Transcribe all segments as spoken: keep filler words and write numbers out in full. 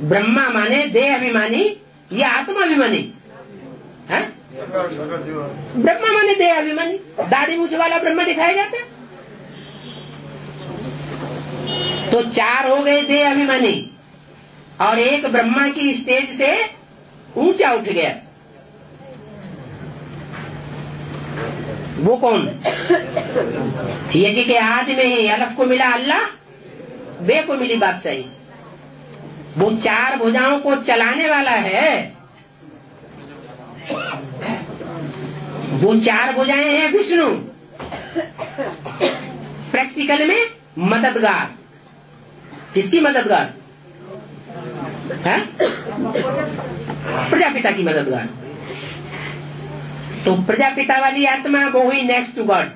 ब्रह्मा माने देह अभिमानी या आत्मा अभिमानी है? ब्रह्मा माने देह अभिमानी, दाढ़ी मूछ वाला ब्रह्मा दिखाया जाता है। तो चार हो गए देह अभिमानी और एक ब्रह्मा की स्टेज से ऊंचा उठ गया। वो कौन? यज्ञ के आदि में ही अलफ को मिला अल्लाह, बे को मिली बादशाही। वो चार भुजाओं को चलाने वाला है। वो चार भुजाएं हैं विष्णु, प्रैक्टिकल में मददगार। किसकी मददगार है? प्रजापिता की मददगार। तो प्रजापिता वाली आत्मा वो हुई नेक्स्ट टू गॉड।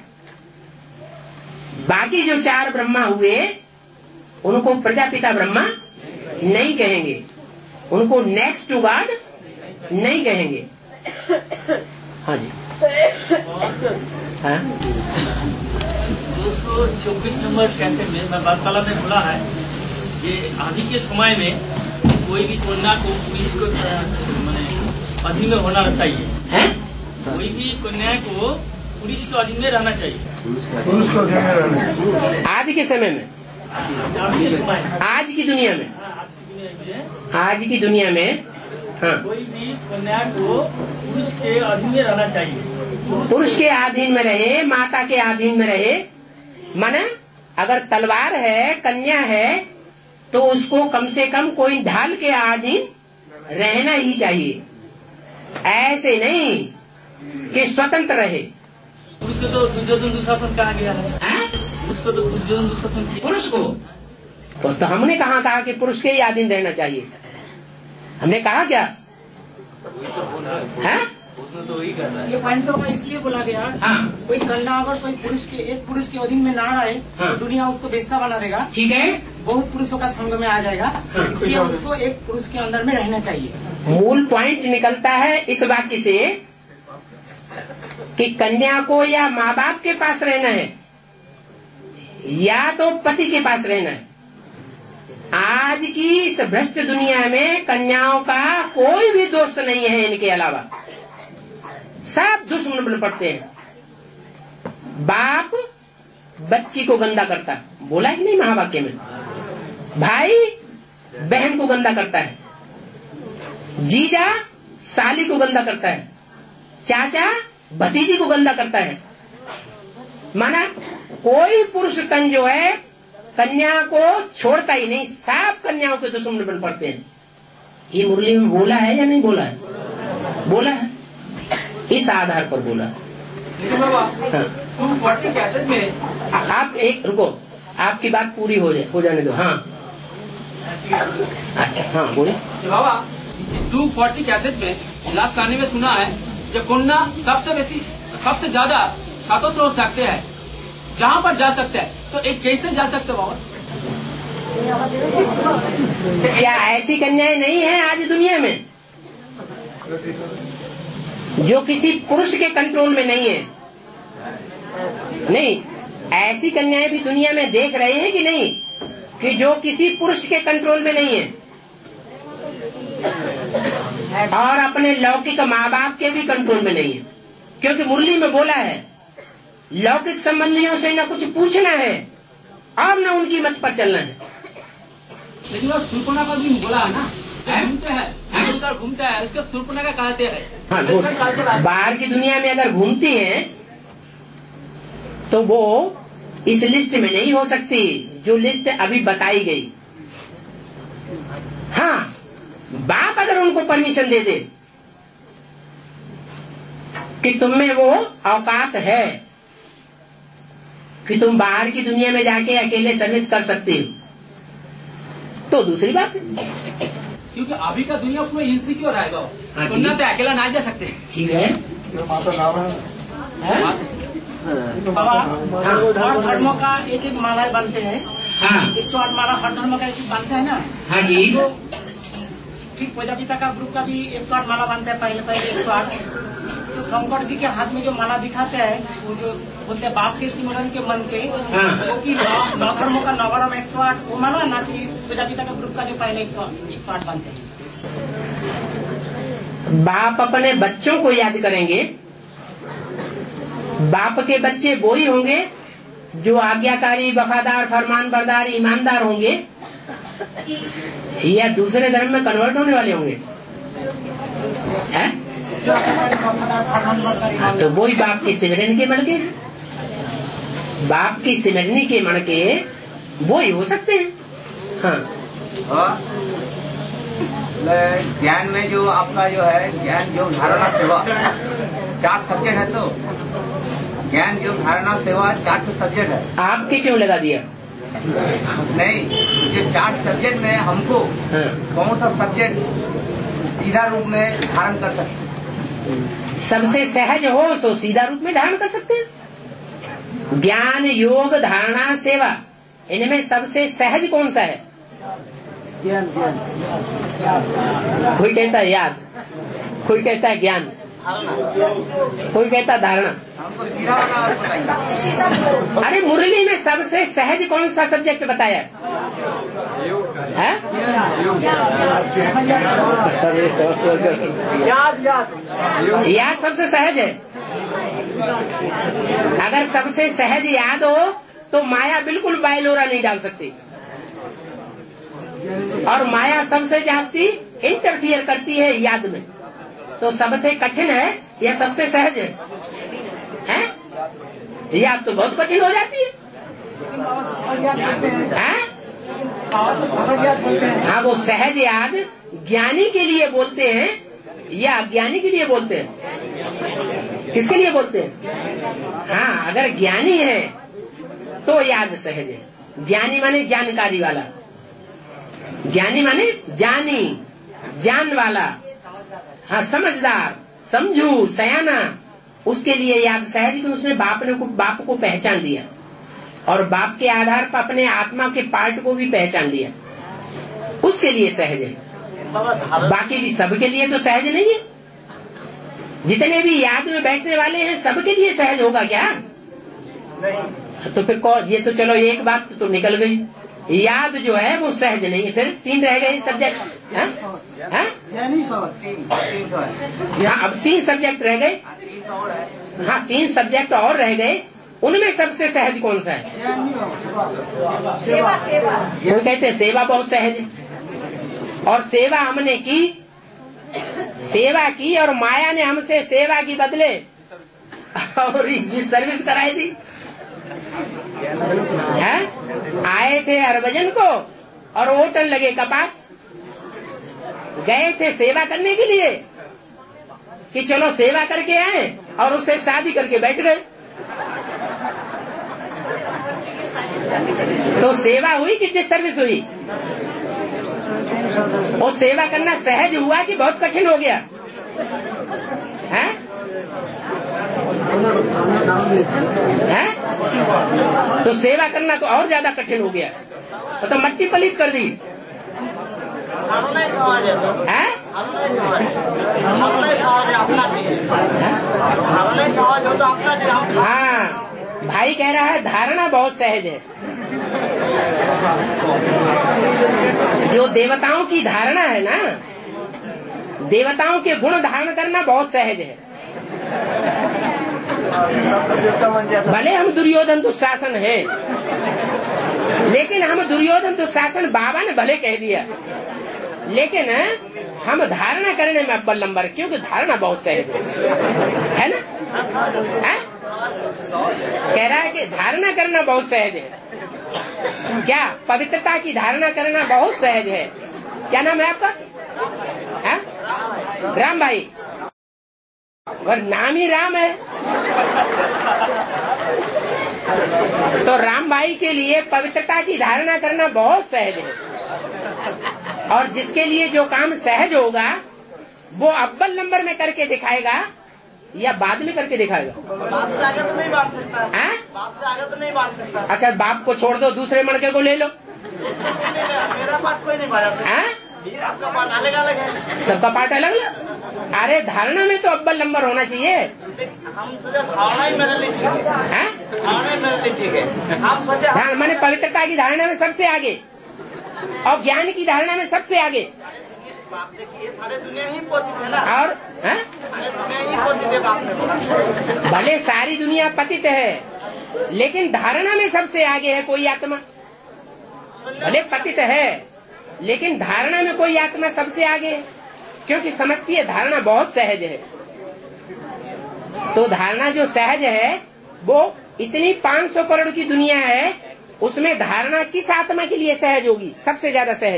बाकी जो चार ब्रह्मा हुए उनको प्रजापिता ब्रह्मा नहीं कहेंगे, उनको नेक्स्ट टू गॉड नहीं कहेंगे। हाँ जी, हाँ? दो सौ चौबीस नंबर कैसे में मैं वार्तालाप में बोला है ये आदि के समय में कोई भी कन्या को पुरुष को मैंने अधीन में होना चाहिए है? कोई भी कन्या को पुरुष के अधीन में रहना चाहिए। पुरुष को अधीन में रहना चाहिए आज के समय में, आज के समय आज की दुनिया में, आज की दुनिया में आज की दुनिया में हाँ, कोई भी कन्या को पुरुष के अधीन में रहना चाहिए। पुरुष के अधीन में रहे, माता के अधीन में रहे। माने अगर तलवार है, कन्या है, तो उसको कम से कम कोई ढाल के अधीन रहना ही चाहिए। ऐसे नहीं कि स्वतंत्र रहे। पुरुष को तो दुर्योधन दुशासन कहा गया है। उसको तो दुर्योधन दुशासन किया। पुरुष को तो, तो हमने कहाँ कहा कि पुरुष के ही अधीन रहना चाहिए? हमने कहा क्या है? उसने तो वही कर रहा है। ये पॉइंट तो इसलिए बोला गया हाँ, कोई कन्या अगर कोई पुरुष के एक पुरुष के अधीन में ना रहे हाँ, तो दुनिया उसको बेस्सा बना देगा। ठीक है, बहुत पुरुषों का संग में आ जाएगा। हाँ, इसलिए उसको एक पुरुष के अंदर में रहना चाहिए। मूल पॉइंट निकलता है इस वाक्य से कि कन्या को या माँ बाप के पास रहना है या तो पति के पास रहना है। आज की इस भ्रष्ट दुनिया में कन्याओं का कोई भी दोस्त नहीं है, इनके अलावा सब दुश्मन बन पड़ते हैं। बाप बच्ची को गंदा करता है, बोला है कि नहीं महावाक्य में? भाई बहन को गंदा करता है, जीजा साली को गंदा करता है, चाचा भतीजी को गंदा करता है। माना कोई पुरुष कन जो है कन्या को छोड़ता ही नहीं, सब कन्याओं के दुश्मन बन पड़ते हैं। ये मुरली में बोला है या नहीं बोला है? बोला है, इस आधार पर बोला। कैसेट में आप एक रुको, आपकी बात पूरी हो जाए, हो जाने दो। हाँ अच्छा, हाँ बोले बाबा। टू फोर्टी कैसेट में लास्ट गाने में सुना है जब कन्या सबसे बेसी सबसे ज्यादा स्वतंत्र हो सकते हैं, जहाँ पर जा सकते हैं, तो एक कैसे जा सकते बाबा? क्या ऐसी कन्याएं नहीं है आज दुनिया में जो किसी पुरुष के कंट्रोल में नहीं है? नहीं, ऐसी कन्याएं भी दुनिया में देख रहे हैं कि नहीं कि जो किसी पुरुष के कंट्रोल में नहीं है और अपने लौकिक माँ बाप के भी कंट्रोल में नहीं है। क्योंकि मुरली में बोला है लौकिक संबंधियों से न कुछ पूछना है और न उनकी मत पर चलना है। लेकिन वो सुर्पणा का भी बोला है ना, घूमते हैं उधर घूमते हैं, उसको सुर्पणा का कहते हैं। हाँ, बाहर की दुनिया में अगर घूमती है तो वो इस लिस्ट में नहीं हो सकती जो लिस्ट अभी बताई गई। हाँ, बाप अगर उनको परमिशन दे दे कि तुम में वो औकात है कि तुम बाहर की दुनिया में जाके अकेले सर्विस कर सकती हो, तो दूसरी बात है। क्योंकि अभी का दुनिया उसमें इनसिक्योर आएगा, हाँ, कन्या तो अकेला ना जा सकते। ठीक है, बाबा हर धर्मों का एक एक माला बनते हैं। हाँ एक सौ आठ माला हर धर्म का एक एक बनता है ना। हाँ जी, तो ठीक प्रजापिता का ग्रुप का भी एक सौ आठ माला बनता है। पहले पहले एक सौ आठ तो शंकर जी के हाथ में जो माला दिखाते हैं वो जो बोलते हैं बाप के सिमरन के मन के हाँ। वो की नौ नौ धर्मों का नवरम एक सौ आठ वो माना ना कि प्रजापिता का ग्रुप का जो पहले एक सौ एक सौ आठ बनते हैं। बाप अपने बच्चों को याद करेंगे। बाप के बच्चे वो ही होंगे जो आज्ञाकारी, वफादार, फरमान बरदार, ईमानदार होंगे, या दूसरे धर्म में कन्वर्ट होने वाले होंगे? है? तो वही बाप की सिमरन के मणके, बाप की सिमरनी के मणके वो ही हो सकते हैं। हाँ, ज्ञान में जो आपका जो है ज्ञान जो धारणा सेवा चार सब्जेक्ट है, तो ज्ञान जो धारणा सेवा चार सब्जेक्ट है। आपके क्यों लगा दिया? नहीं, ये चार सब्जेक्ट में हमको हाँ। कौन सा सब्जेक्ट सीधा रूप में धारण कर सकते हैं? सबसे सहज हो तो सीधा रूप में धारण कर सकते हैं। ज्ञान, योग, धारणा, सेवा, इनमें सबसे सहज कौन सा है? ज्ञान ज्ञान कोई कहता है याद, कोई कहता है ज्ञान, कोई कहता है धारणा। हमको सीधा वाला बताइए। अरे मुरली में सबसे सहज कौन सा सब्जेक्ट बताया है? याद याद याद सबसे सहज है। अगर सबसे सहज याद हो तो माया बिल्कुल बायलोरा नहीं डाल सकती, और माया सबसे जास्ती इंटरफियर करती है याद में। तो सबसे कठिन है या सबसे सहज है? हैं? याद तो बहुत कठिन हो जाती है। हैं? हाँ, वो सहज याद ज्ञानी के लिए बोलते हैं या अज्ञानी के लिए बोलते हैं? किसके लिए बोलते हैं? हाँ, अगर ज्ञानी है तो याद सहज है। ज्ञानी माने जानकारी वाला, ज्ञानी माने जानी, जान वाला, हाँ, समझदार, समझू, सयाना, उसके लिए याद सहज, क्योंकि उसने बाप ने को, बाप को पहचान लिया, और बाप के आधार पर अपने आत्मा के पार्ट को भी पहचान लिया, उसके लिए सहज है। बाकी भी सबके लिए तो सहज नहीं है। जितने भी याद में बैठने वाले हैं सबके लिए सहज होगा क्या? तो फिर कौन? ये तो चलो एक बात तो निकल गई, याद जो है वो सहज नहीं है। फिर तीन रह गए सब्जेक्ट। हाँ, अब तीन सब्जेक्ट रह गए। हाँ, तीन सब्जेक्ट और रह गए। उनमें सबसे सहज कौन सा है? सेवा सेवा वो कहते हैं सेवा बहुत सहज है, और सेवा हमने की, सेवा की, और माया ने हमसे सेवा की बदले और ये सर्विस कराई थी। है? आए थे हरभजन को और होटल लगे कपास, गए थे सेवा करने के लिए कि चलो सेवा करके आए, और उससे शादी करके बैठ गए। तो सेवा हुई कि डिसर्विस हुई? वो सेवा करना सहज हुआ कि बहुत कठिन हो गया? है? है? तो सेवा करना तो और ज्यादा कठिन हो गया, तो, तो मट्टी पलीत कर दी। है? हाँ, भाई कह रहा है धारणा बहुत सहज है। जो देवताओं की धारणा है ना, देवताओं के गुण धारण करना बहुत सहज है। भले हम दुर्योधन दुशासन है, लेकिन हम दुर्योधन दुशासन बाबा ने भले कह दिया, लेकिन हम धारणा करने में अव्वल नंबर, क्योंकि धारणा बहुत सहज है, है ना? है? कह रहा है कि धारणा करना बहुत सहज है। क्या? पवित्रता की धारणा करना बहुत सहज है। क्या नाम है आपका? है? राम भाई, और नाम ही राम है। तो राम भाई के लिए पवित्रता की धारणा करना बहुत सहज है, और जिसके लिए जो काम सहज होगा वो अव्वल नंबर में करके दिखाएगा या बाद में करके दिखाएगा? बाप से आगे तो नहीं बांट सकता। है? बाप से आगे तो नहीं बांट सकता। अच्छा, बाप को छोड़ दो, दूसरे मणके को ले लो। मेरा बात कोई नहीं बांट सकता। है? आपका पार्ट अलग अलग है, सबका पार्ट अलग अलग। अरे धारणा में तो अव्वल नंबर होना चाहिए। हम सोचे धारणा ही मेरे लिए ठीक है, हैं? धारणा ही मेरे लिए ठीक है। हम सोचे ध्यान माने पवित्रता की धारणा में सबसे आगे और ज्ञान की धारणा में सबसे आगे। बाप देखिए सारे दुनिया ही पतित है ना, और हैं? सारे दुनिया ही पतित है बाप ने बोला। भले सारी दुनिया पतित है, लेकिन धारणा में सबसे आगे है कोई आत्मा। भले पतित है, लेकिन धारणा में कोई आत्मा सबसे आगे है, क्योंकि समझती है धारणा बहुत सहज है। तो धारणा जो सहज है वो इतनी पाँच सौ करोड़ की दुनिया है, उसमें धारणा किस आत्मा के लिए सहज होगी? सबसे ज्यादा सहज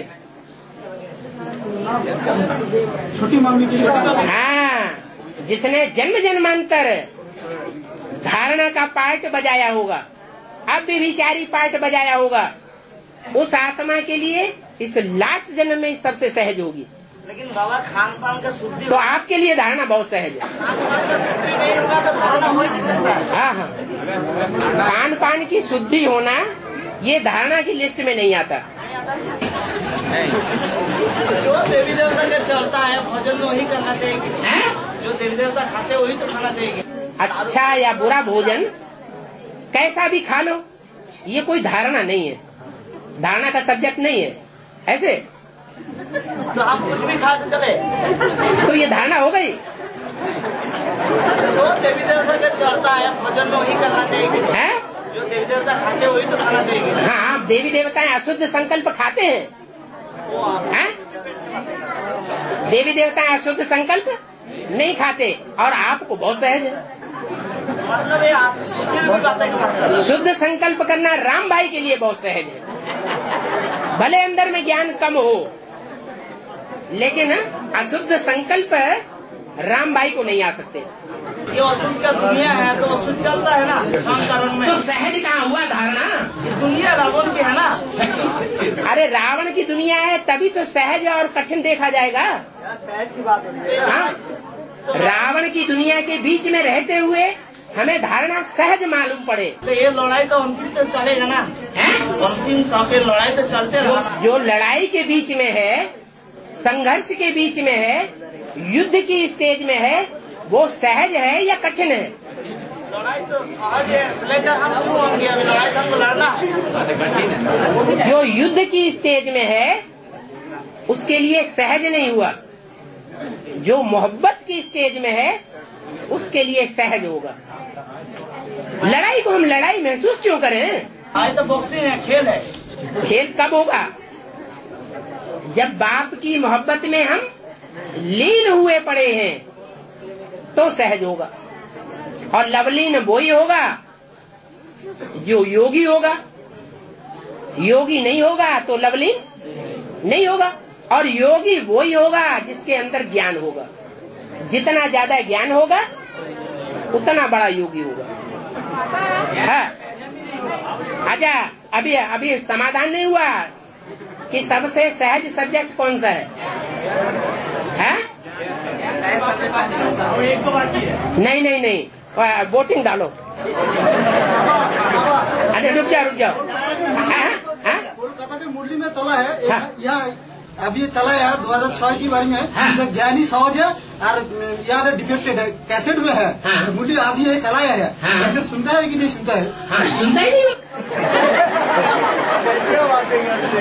छोटी मम्मी की हाँ, जिसने जन्म जन्मांतर धारणा का पार्ट बजाया होगा, अब भी विचारी पार्ट बजाया होगा, उस आत्मा के लिए इस लास्ट जन्म में सबसे सहज होगी। लेकिन बाबा खान पान का शुद्धि तो आपके लिए धारणा बहुत सहज है। नहीं होगा तो धारणा हो ही नहीं सकता है। हाँ हाँ, खान पान की शुद्धि होना ये धारणा की लिस्ट में नहीं आता। जो देवी देवता का चलता है भोजन वही करना चाहिए। है? जो देवी देवता खाते हैं वही तो खाना चाहिए। अच्छा या बुरा भोजन कैसा भी खा लो, ये कोई धारणा नहीं है, धारणा का सब्जेक्ट नहीं है। ऐसे तो आप कुछ भी खा के चले तो ये धारणा हो गई। जो देवी देवता का चलता है भोजन वही करना चाहिए। है? जो देवी देवता खाते हैं वही तो खाना चाहिए। हाँ, देवी देवताएं अशुद्ध संकल्प खाते हैं। वो आप हैं? देवी देवताएं अशुद्ध संकल्प नहीं खाते, और आपको बहुत सहज है। मतलब ये आप मतलब शुद्ध संकल्प करना राम भाई के लिए बहुत सहज है। भले अंदर में ज्ञान कम हो, लेकिन अशुद्ध संकल्प राम भाई को नहीं आ सकते। ये अशुद्ध का दुनिया है तो अशुद्ध चलता है ना संसारण में। तो सहज कहाँ हुआ धारणा? ये दुनिया रावण की है ना। अरे रावण की दुनिया है, तभी तो सहज और कठिन देखा जाएगा। सहज की बात है। हाँ, रावण की दुनिया के बीच में रहते हुए हमें धारणा सहज मालूम पड़े। तो ये लड़ाई तो अंतिम तो चलेगा ना। है? अंतिम तक ये लड़ाई तो चलते जो, रहा। जो लड़ाई के बीच में है, संघर्ष के बीच में है, युद्ध की स्टेज में है, वो सहज है या कठिन है? लड़ाई तो सहज है, लेकिन हम क्यों होंगे? अभी लड़ाई तो हमको लड़ना है। जो युद्ध की स्टेज में है उसके लिए सहज नहीं हुआ, जो मोहब्बत की स्टेज में है उसके लिए सहज होगा। लड़ाई को हम लड़ाई महसूस क्यों करें? आज तो बॉक्सिंग है, खेल है। खेल कब होगा? जब बाप की मोहब्बत में हम लीन हुए पड़े हैं तो सहज होगा। और लवलीन वही होगा जो योगी होगा, योगी नहीं होगा तो लवलीन नहीं होगा। और योगी वही होगा जिसके अंदर ज्ञान होगा। जितना ज्यादा ज्ञान होगा उतना बड़ा योगी होगा। हाँ, आजा, अभी अभी समाधान नहीं हुआ कि सबसे सहज सब्जेक्ट कौन सा है? है? एक तो बाकी है। नहीं नहीं नहीं, वोटिंग डालो। अरे रुक जाओ रुक जाओ। हाँ? हाँ? कोलकाता में मुरली में चला है हाँ। यहाँ अभी ये चला है दो हजार छह की बारी में। हाँ। तो ज्ञानी सहज है और यहाँ डिफेक्टेड है, कैसेट में है। हाँ। मुरली अभी ये चलाया है। हाँ। कैसेट सुनता है कि नहीं सुनता है? हाँ, सुनता ही नहीं। कैसे बातें करते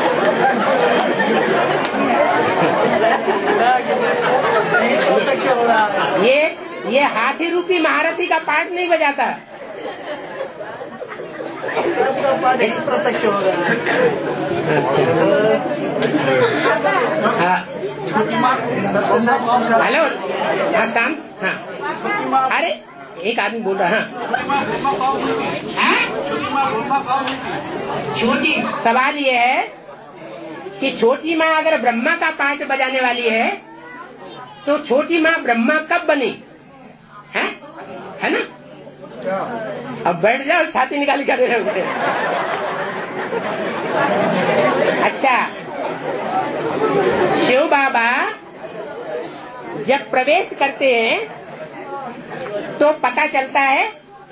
हैं? ये ये हाथी रूपी महारथी का पार्ट नहीं बजाता। प्रत्यक्ष हो रहा है। हाँ, सबसे हेलो, हाँ शांत। हाँ, अरे एक आदमी बोल रहा है। हाँ? छोटी सवाल ये है कि छोटी माँ अगर ब्रह्मा का पार्ट बजाने वाली है तो छोटी माँ ब्रह्मा कब बनी? है है ना? अब बैठ जाओ, छाती निकाल कर रहे हो। अच्छा, शिव बाबा जब प्रवेश करते हैं तो पता चलता है,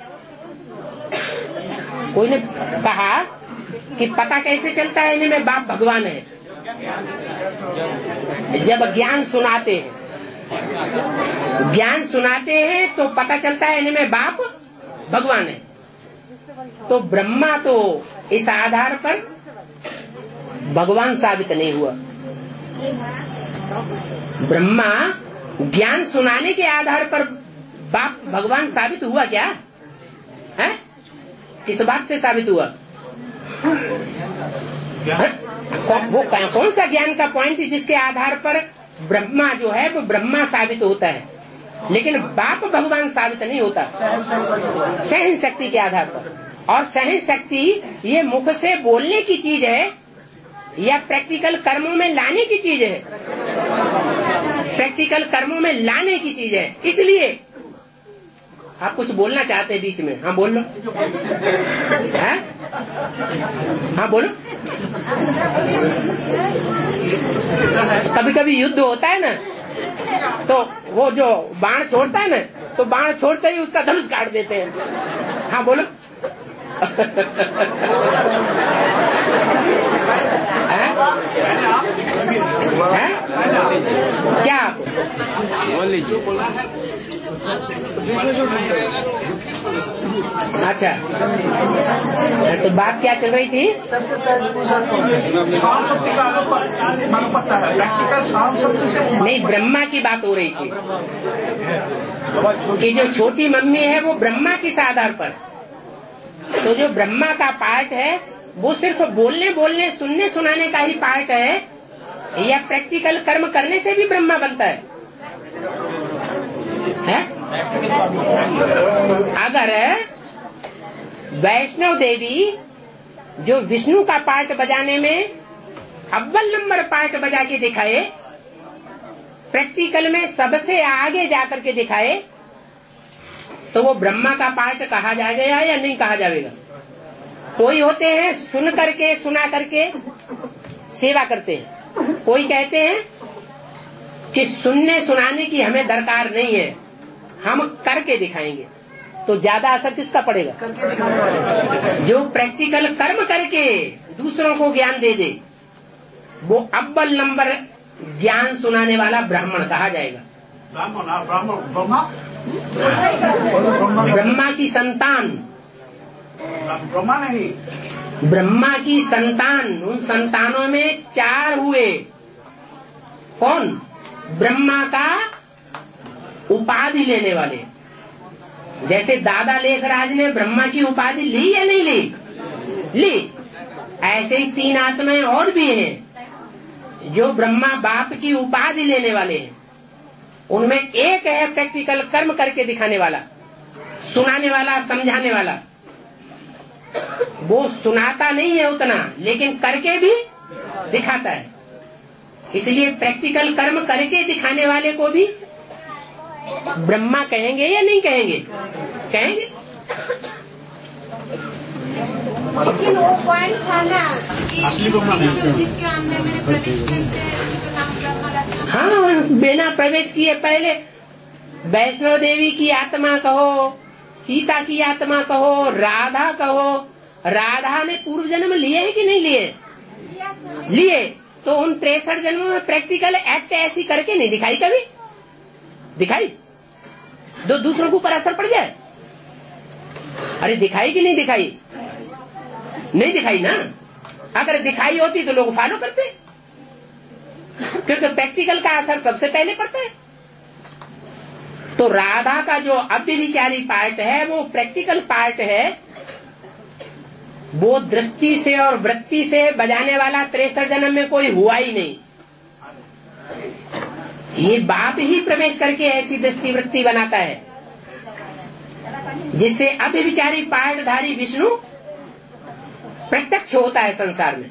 कोई ने कहा कि पता कैसे चलता है इनमें बाप भगवान है। जब ज्ञान सुनाते हैं, ज्ञान सुनाते हैं तो पता चलता है इनमें बाप भगवान है। तो ब्रह्मा तो इस आधार पर भगवान साबित नहीं हुआ। ब्रह्मा ज्ञान सुनाने के आधार पर बाप भगवान साबित हुआ क्या है? किस बात से साबित हुआ? है? वो कौन सा ज्ञान का पॉइंट है जिसके आधार पर ब्रह्मा जो है वो ब्रह्मा साबित होता है, लेकिन बाप भगवान साबित नहीं होता? सहन शक्ति के आधार पर। और सहन शक्ति ये मुख से बोलने की चीज है या प्रैक्टिकल कर्मों में लाने की चीज है? प्रैक्टिकल कर्मों में लाने की चीज है। इसलिए आप कुछ बोलना चाहते हैं बीच में? हाँ बोल लो। है? हाँ बोलो। कभी कभी युद्ध होता है ना, तो वो जो बाण छोड़ता है ना, तो बाण छोड़ते ही उसका धनुष काट देते हैं। हाँ बोलो। है? है? क्या बोल लीजिए। अच्छा, तो बात क्या चल रही थी? सबसे सहज शक्ति का मालूम पड़ता है, प्रैक्टिकल शक्ति से नहीं, ब्रह्मा की बात हो रही थी कि जो छोटी मम्मी है वो ब्रह्मा किस आधार पर? तो जो ब्रह्मा का पार्ट है वो सिर्फ बोलने बोलने सुनने सुनाने का ही पार्ट है या प्रैक्टिकल कर्म करने से भी ब्रह्मा बनता है? है? अगर वैष्णव देवी जो विष्णु का पार्ट बजाने में अव्वल नंबर पार्ट बजा के दिखाए, प्रैक्टिकल में सबसे आगे जाकर के दिखाए, तो वो ब्रह्मा का पार्ट कहा जाएगा या नहीं कहा जाएगा? कोई होते हैं सुन करके सुना करके सेवा करते हैं, कोई कहते हैं कि सुनने सुनाने की हमें दरकार नहीं है, हम करके दिखाएंगे। तो ज्यादा असर किसका पड़ेगा? जो प्रैक्टिकल कर्म करके दूसरों को ज्ञान दे दे, वो अव्वल नंबर ज्ञान सुनाने वाला ब्राह्मण कहा जाएगा। ब्रह्मा की संतान, ब्रह्मा नहीं, ब्रह्मा की संतान, उन संतानों में चार हुए। कौन? ब्रह्मा का उपाधि लेने वाले। जैसे दादा लेखराज ने ब्रह्मा की उपाधि ली या नहीं ली? ली। ऐसे ही तीन आत्माएं और भी हैं जो ब्रह्मा बाप की उपाधि लेने वाले हैं। उनमें एक है प्रैक्टिकल कर्म करके दिखाने वाला, सुनाने वाला, समझाने वाला। वो सुनाता नहीं है उतना, लेकिन करके भी दिखाता है। इसलिए प्रैक्टिकल कर्म करके दिखाने वाले को भी ब्रह्मा कहेंगे या नहीं कहेंगे? कहेंगे। लेकिन वो पॉइंट था ना असली ब्रह्मा नहीं, जिसके अंदर मैंने प्रवेश किया उसका नाम ब्रह्मा रखा। हाँ, बिना प्रवेश किए पहले वैष्णो देवी की आत्मा कहो, सीता की आत्मा कहो, राधा कहो। राधा ने पूर्व जन्म लिए हैं कि नहीं लिए? लिए। तो उन तिरसठ जन्मों में प्रैक्टिकल एक्ट ऐसी करके नहीं दिखाई? कभी दिखाई? दो दूसरों के ऊपर असर पड़ जाए? अरे दिखाई कि नहीं दिखाई? नहीं दिखाई ना। अगर दिखाई होती तो लोग फॉलो करते, क्योंकि प्रैक्टिकल का असर सबसे पहले पड़ता है। तो राधा का जो अव्यभिचारी पार्ट है वो प्रैक्टिकल पार्ट है। वो दृष्टि से और वृत्ति से बजाने वाला तिरसठ जन्म में कोई हुआ ही नहीं। ये बाप ही प्रवेश करके ऐसी दृष्टि वृत्ति बनाता है जिससे अव्यभिचारी पार्टधारी विष्णु प्रत्यक्ष होता है संसार में।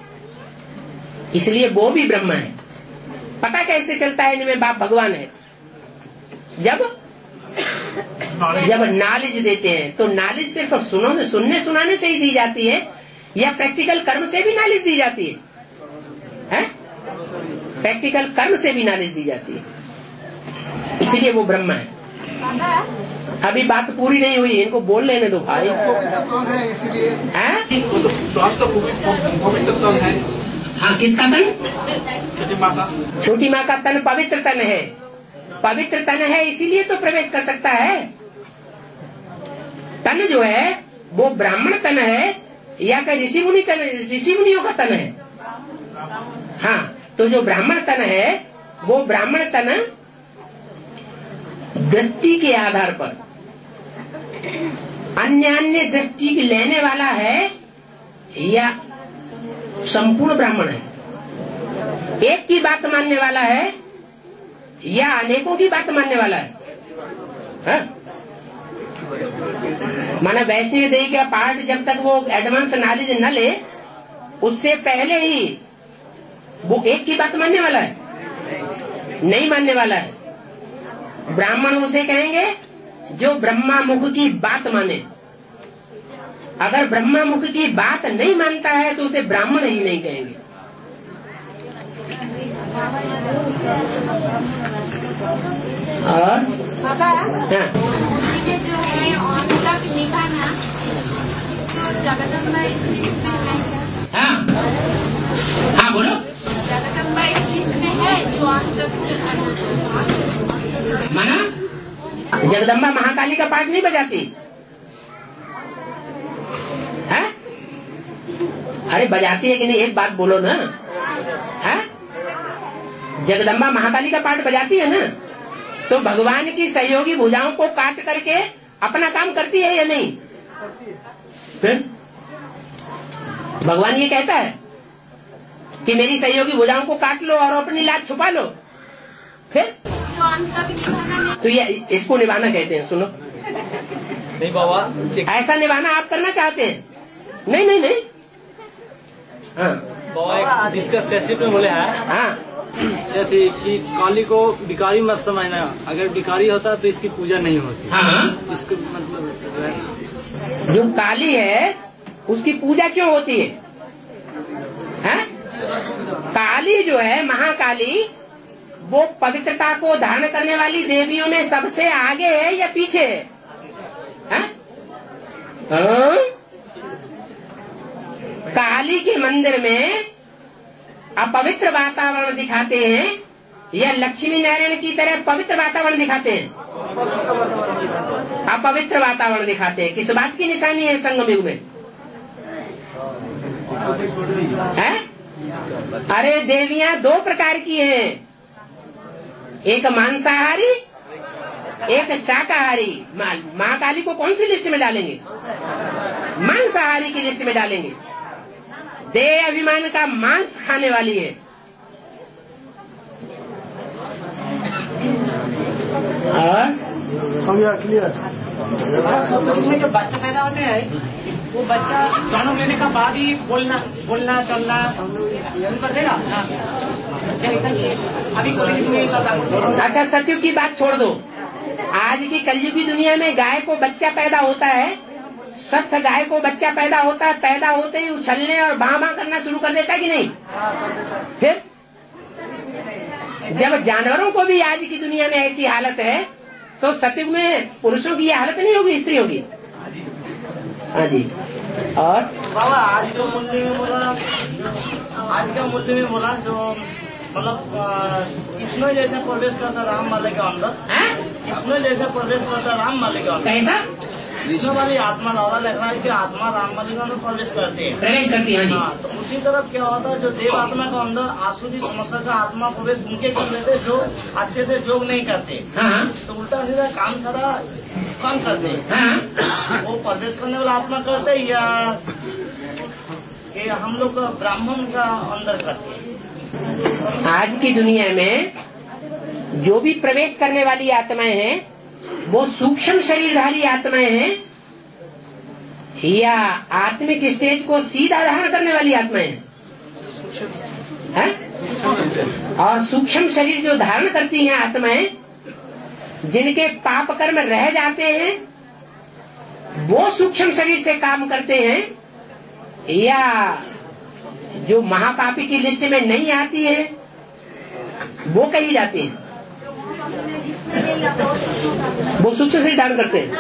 इसलिए वो भी ब्रह्म है। पता कैसे चलता है इनमें बाप भगवान है? जब जब नॉलेज देते हैं। तो नॉलेज सिर्फ सुनो सुनने सुनाने से ही दी जाती है या प्रैक्टिकल कर्म से भी नॉलेज दी जाती है? हैं? प्रैक्टिकल कर्म से भी नॉलेज दी जाती है। इसीलिए वो ब्रह्म है। अभी बात पूरी नहीं हुई, इनको बोल लेने दो भाई। हैं? हाँ, किसका तन? छोटी माँ का छोटी माँ का तन पवित्र तन है। पवित्र तन है इसीलिए तो प्रवेश कर सकता है। तन जो है वो ब्राह्मण तन है या का ऋषि मुनि तन, ऋषि मुनियों का तन है। हाँ, तो जो ब्राह्मण तन है वो ब्राह्मण तन दृष्टि के आधार पर अन्य अन्य दृष्टि लेने वाला है या संपूर्ण ब्राह्मण है, एक की बात मानने वाला है या अनेकों की बात मानने वाला है, है? माना वैष्णव देवी का पाठ जब तक वो एडवांस नॉलेज न ले उससे पहले ही वो एक की बात मानने वाला है, नहीं मानने वाला है। ब्राह्मण उसे कहेंगे जो ब्रह्मा मुख की बात माने। अगर ब्रह्मा मुख की बात नहीं मानता है तो उसे ब्राह्मण ही नहीं कहेंगे। और बाबा, हाँ, में जो है ऑन तक लिखा ना, तो जगदम्बा इस लिस्ट में है क्या? हाँ, हाँ बोलो। जगदम्बा इस लिस्ट में है जो ऑन तक माना जगदम्बा महाकाली का पाठ नहीं बजाती है? अरे बजाती है कि नहीं, एक बात बोलो ना। है? जगदम्बा महाकाली का पाठ बजाती है ना, तो भगवान की सहयोगी भुजाओं को काट करके अपना काम करती है या नहीं? फिर भगवान ये कहता है कि मेरी सहयोगी भुजाओं को काट लो और अपनी लाज छुपा लो। फिर जो ऑन तक निभाना तो ये इसको निभाना कहते हैं। सुनो, नहीं बाबा, ऐसा निभाना आप करना चाहते हैं? नहीं नहीं नहीं। हाँ बाबा डिस्कस कैसे पे बोले हैं हाँ, जैसे कि काली को भिखारी मत समझना, अगर भिखारी होता तो इसकी पूजा नहीं होती। हाँ हाँ। इसको मतलब जो काली है उसकी पूजा क्यों होती है? हैं? काली जो है महाकाली वो पवित्रता को धारण करने वाली देवियों में सबसे आगे है या पीछे है? हैं? हाँ? काली के मंदिर में अपवित्र वातावरण दिखाते हैं या लक्ष्मी नारायण की तरह पवित्र वातावरण दिखाते हैं? अपवित्र वातावरण दिखाते हैं। किस बात की निशानी है संगम युग में? है? अरे देवियां दो प्रकार की हैं, एक मांसाहारी एक शाकाहारी। महाकाली को कौन सी लिस्ट में डालेंगे? मांसाहारी की लिस्ट में डालेंगे। देह अभिमान का मांस खाने वाली है। और उसमें जो बच्चे पैदा होते हैं वो बच्चा जन्म लेने का बाद ही बोलना बोलना चलना शुरू कर देगा ना? ऐसा ही है। अभी कोई अच्छा, सत्युग की बात छोड़ दो। आज की कलयुगी दुनिया में गाय को बच्चा पैदा होता है, स्वस्थ गाय को बच्चा पैदा होता है, पैदा होते ही उछलने और बां बां करना शुरू कर देता है कि नहीं? फिर जब जानवरों को भी आज की दुनिया में ऐसी हालत है तो सत्युग में पुरुषों की ये हालत नहीं होगी स्त्रियों की? हाँ जी। और बाबा आज जो मूल्य में बोला, आज का मूल्य में बोला जो मतलब कृष्ण जैसे प्रवेश करता राम वाले के अंदर, कृष्ण जैसे प्रवेश करता राम वाले के अंदर। कैसा? कृष्ण वाली आत्मा लावा लग रहा है कि आत्मा राम वाले के अंदर प्रवेश करते हैं, प्रवेश करती है। हाँ, तो उसी तरफ क्या होता है जो देव आत्मा के अंदर आसुरी समस्या का आत्मा प्रवेश उनके कर लेते जो अच्छे से योग नहीं करते, हाँ तो उल्टा सीधा काम सारा कम करते हैं। हाँ। वो प्रवेश करने वाला आत्मा करते हैं या कि हम लोग ब्राह्मण का अंदर करते हैं? आज की दुनिया में जो भी प्रवेश करने वाली आत्माएं हैं वो सूक्ष्म शरीरधारी आत्माएं हैं या आत्मिक स्टेज को सीधा धारण करने वाली आत्माएं हैं? है? और सूक्ष्म शरीर जो धारण करती हैं आत्माएं, जिनके पाप कर्म रह जाते हैं, वो सूक्ष्म शरीर से काम करते हैं या जो महापापी की लिस्ट में नहीं आती है वो कही जाती है? वो सूक्ष्म शरीर धारण करते हैं।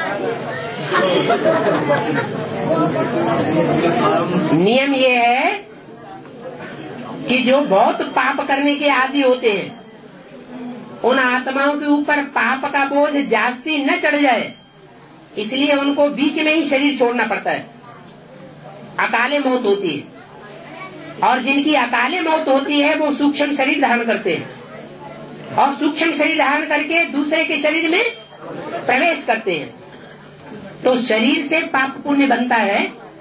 नियम ये है कि कि जो बहुत पाप करने के आदी होते हैं, उन आत्माओं के ऊपर पाप का बोझ जास्ती न चढ़ जाए, इसलिए उनको बीच में ही शरीर छोड़ना पड़ता है। अकाले मौत होती है, और जिनकी अकाले मौत होती है वो सूक्ष्म शरीर धारण करते हैं, और सूक्ष्म शरीर धारण करके दूसरे के शरीर में प्रवेश करते हैं। तो शरीर से पाप पुण्य बनता है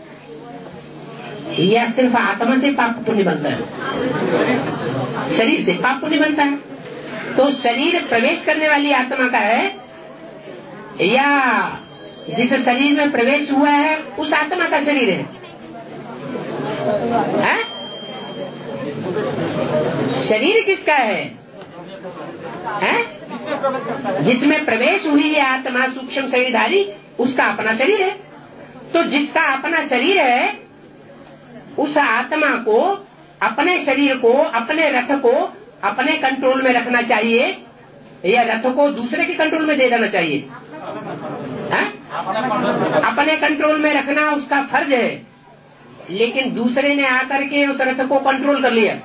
या सिर्फ आत्मा से पाप पुण्य बनता है? शरीर से पाप पुण्य बनता है। तो शरीर प्रवेश करने वाली आत्मा का है या जिस शरीर में प्रवेश हुआ है उस आत्मा का शरीर है, है? शरीर किसका है? है? जिसमें प्रवेश हुई है आत्मा सूक्ष्म शरीरधारी, उसका अपना शरीर है। तो जिसका अपना शरीर है उस आत्मा को, अपने शरीर को, अपने रथ को अपने कंट्रोल में रखना चाहिए या रथ को दूसरे के कंट्रोल में दे देना चाहिए? है? अपने कंट्रोल में रखना उसका फर्ज है, लेकिन दूसरे ने आकर के उस रथ को कंट्रोल कर लिया